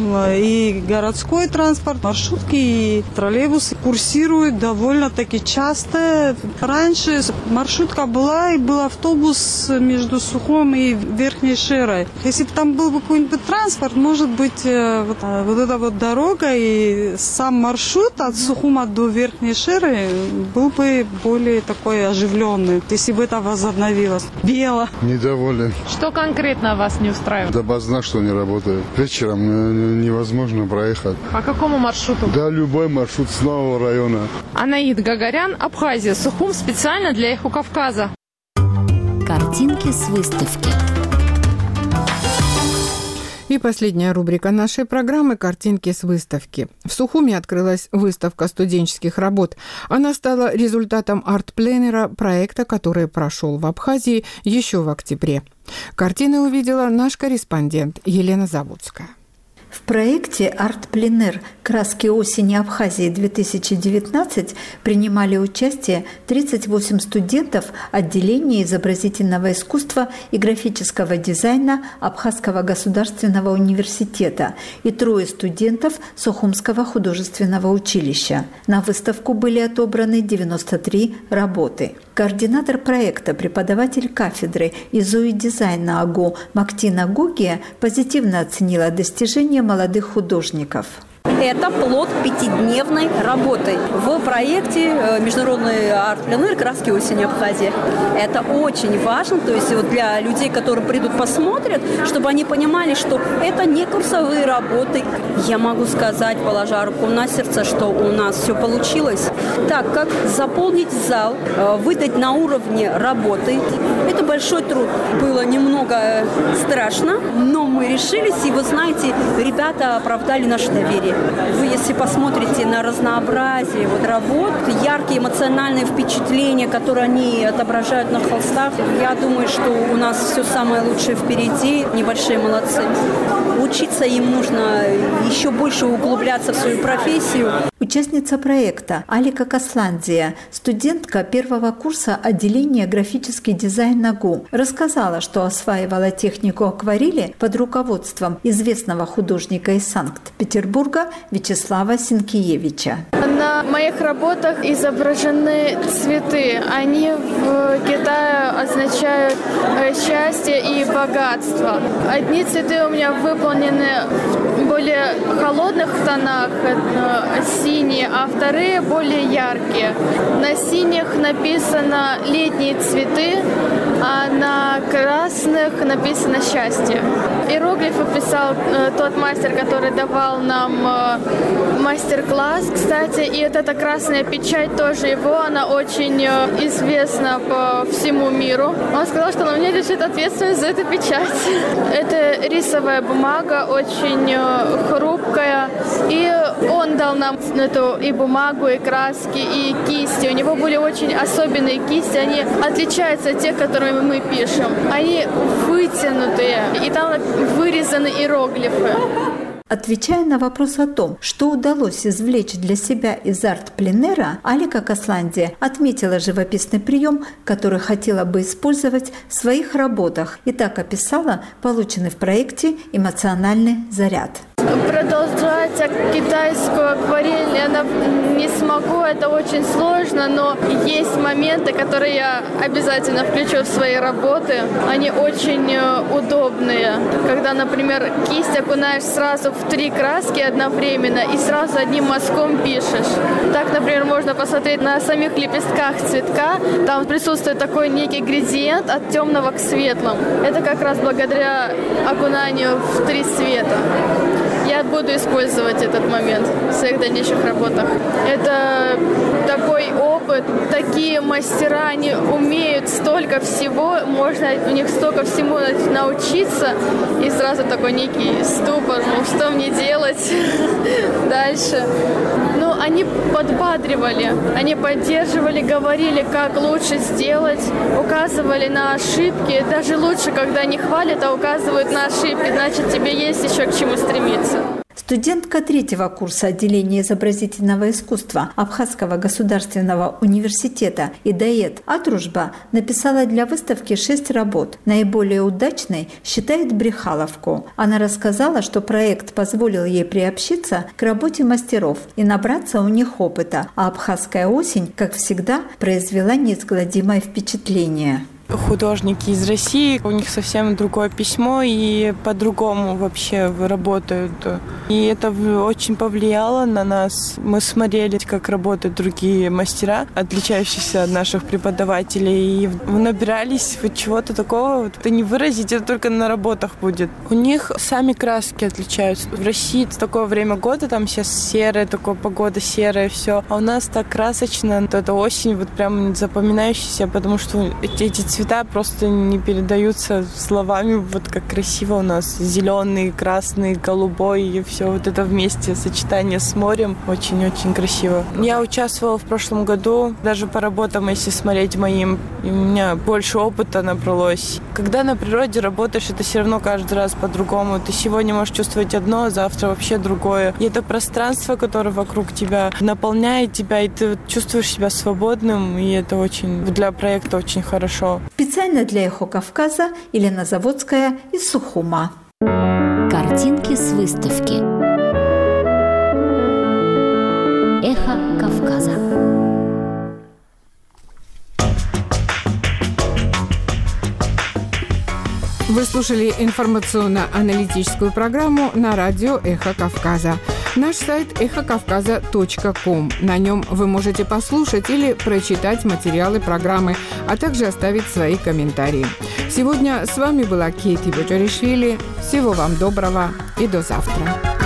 и городской транспорт, маршрутки, и троллейбусы курсируют довольно-таки часто. Раньше маршрутка была и был автобус между Сухом и Верхней Широй. Если бы там был бы какой-нибудь транспорт, может быть, вот эта вот дорога и сам маршрут от Сухума до Верхней Ширы был бы более такой оживленный, если бы это возобновилось. Бело. Недоволен. Что конкретно вас не устраивает? Допоздна, что не работает. Вечером невозможно проехать. По какому маршруту? Да, любой маршрут с нового района. Анаид Гагарян, Абхазия, Сухум, специально для Эхо Картинки с выставки. И последняя рубрика нашей программы «Картинки с выставки». В Сухуми открылась выставка студенческих работ. Она стала результатом арт-пленера проекта, который прошел в Абхазии еще в октябре. Картины увидела наш корреспондент Елена Заводская. В проекте «Арт-пленер. Краски осени Абхазии-2019» принимали участие 38 студентов отделения изобразительного искусства и графического дизайна Абхазского государственного университета и 3 студентов Сухумского художественного училища. На выставку были отобраны 93 работы. Координатор проекта, преподаватель кафедры изуи-дизайна АГУ Мактина Гугия позитивно оценила достижения молодых художников. Это плод 5-дневной работы в проекте «Международный арт-пленер. Краски осени Абхазии». Это очень важно, то есть вот для людей, которые придут, посмотрят, чтобы они понимали, что это не курсовые работы. Я могу сказать, положа руку на сердце, что у нас все получилось. Так как заполнить зал, выдать на уровне работы, это большой труд. Было немного страшно, но мы решились, и вы знаете, ребята оправдали наше доверие. Вы, если посмотрите на разнообразие работ, яркие эмоциональные впечатления, которые они отображают на холстах, я думаю, что у нас все самое лучшее впереди. Небольшие молодцы. Учиться им нужно еще больше углубляться в свою профессию. Участница проекта Алика Касландия, студентка первого курса отделения графический дизайн АГУ, рассказала, что осваивала технику акварели под руководством известного художника из Санкт-Петербурга Вячеслава Синкиевича. На моих работах изображены цветы. Они в Китае означают счастье и богатство. Одни цветы у меня выполнены в более холодных тонах, синие, а вторые более яркие. На синих написано «летние цветы», а на красных написано «счастье». Иероглифы писал тот мастер, который давал нам мастер-класс, кстати, и вот эта красная печать тоже его, она очень известна по всему миру. Он сказал, что на мне лежит ответственность за эту печать. Это рисовая бумага, очень хрупкая, и он дал нам эту и бумагу, и краски, и кисти. У него были очень особенные кисти, они отличаются от тех, которыми мы пишем. Они вытянутые, и там вырезаны иероглифы. Отвечая на вопрос о том, что удалось извлечь для себя из арт-пленера, Алика Касландия отметила живописный прием, который хотела бы использовать в своих работах, и так описала полученный в проекте эмоциональный заряд. Продолжать китайскую акварель я не смогу, это очень сложно, но есть моменты, которые я обязательно включу в свои работы. Они очень удобные. Когда, например, кисть окунаешь сразу в 3 краски одновременно и сразу одним мазком пишешь. Так, например, можно посмотреть на самих лепестках цветка. Там присутствует такой некий градиент от темного к светлому. Это как раз благодаря окунанию в 3 цвета. Я буду использовать этот момент в своих дальнейших работах. Это такой опыт, такие мастера, они умеют столько всего, можно у них столько всему научиться, и сразу такой некий ступор, что мне делать дальше. Ну, они подбадривали, они поддерживали, говорили, как лучше сделать, указывали на ошибки. Даже лучше, когда не хвалят, а указывают на ошибки, значит, тебе есть еще к чему стремиться. Студентка 3-го курса отделения изобразительного искусства Абхазского государственного университета Идает Атружба написала для выставки 6 работ. Наиболее удачной считает Брехаловку. Она рассказала, что проект позволил ей приобщиться к работе мастеров и набраться у них опыта, а абхазская осень, как всегда, произвела неизгладимое впечатление. Художники из России, у них совсем другое письмо и по-другому вообще работают. И это очень повлияло на нас. Мы смотрели, как работают другие мастера, отличающиеся от наших преподавателей, и набирались чего-то такого. Это не выразить, это только на работах будет. У них сами краски отличаются. В России такое время года, там сейчас серая, такая погода серая, все. А у нас так красочно. Это осень вот прям запоминающаяся, потому что эти цветы цвета просто не передаются словами, вот как красиво у нас. Зеленый, красный, голубой, и все вот это вместе, сочетание с морем. Очень-очень красиво. Я участвовала в прошлом году, даже по работам, если смотреть моим, и у меня больше опыта набралось. Когда на природе работаешь, это все равно каждый раз по-другому. Ты сегодня можешь чувствовать одно, а завтра вообще другое. И это пространство, которое вокруг тебя, наполняет тебя, и ты чувствуешь себя свободным, и это очень для проекта очень хорошо. Специально для «Эхо Кавказа» Елена Заводская из Сухума. Картинки с выставки. Эхо Кавказа. Вы слушали информационно-аналитическую программу на радио «Эхо Кавказа». Наш сайт эхокавказа.ком. На нем вы можете послушать или прочитать материалы программы, а также оставить свои комментарии. Сегодня с вами была Кейти Бочаришвили. Всего вам доброго и до завтра.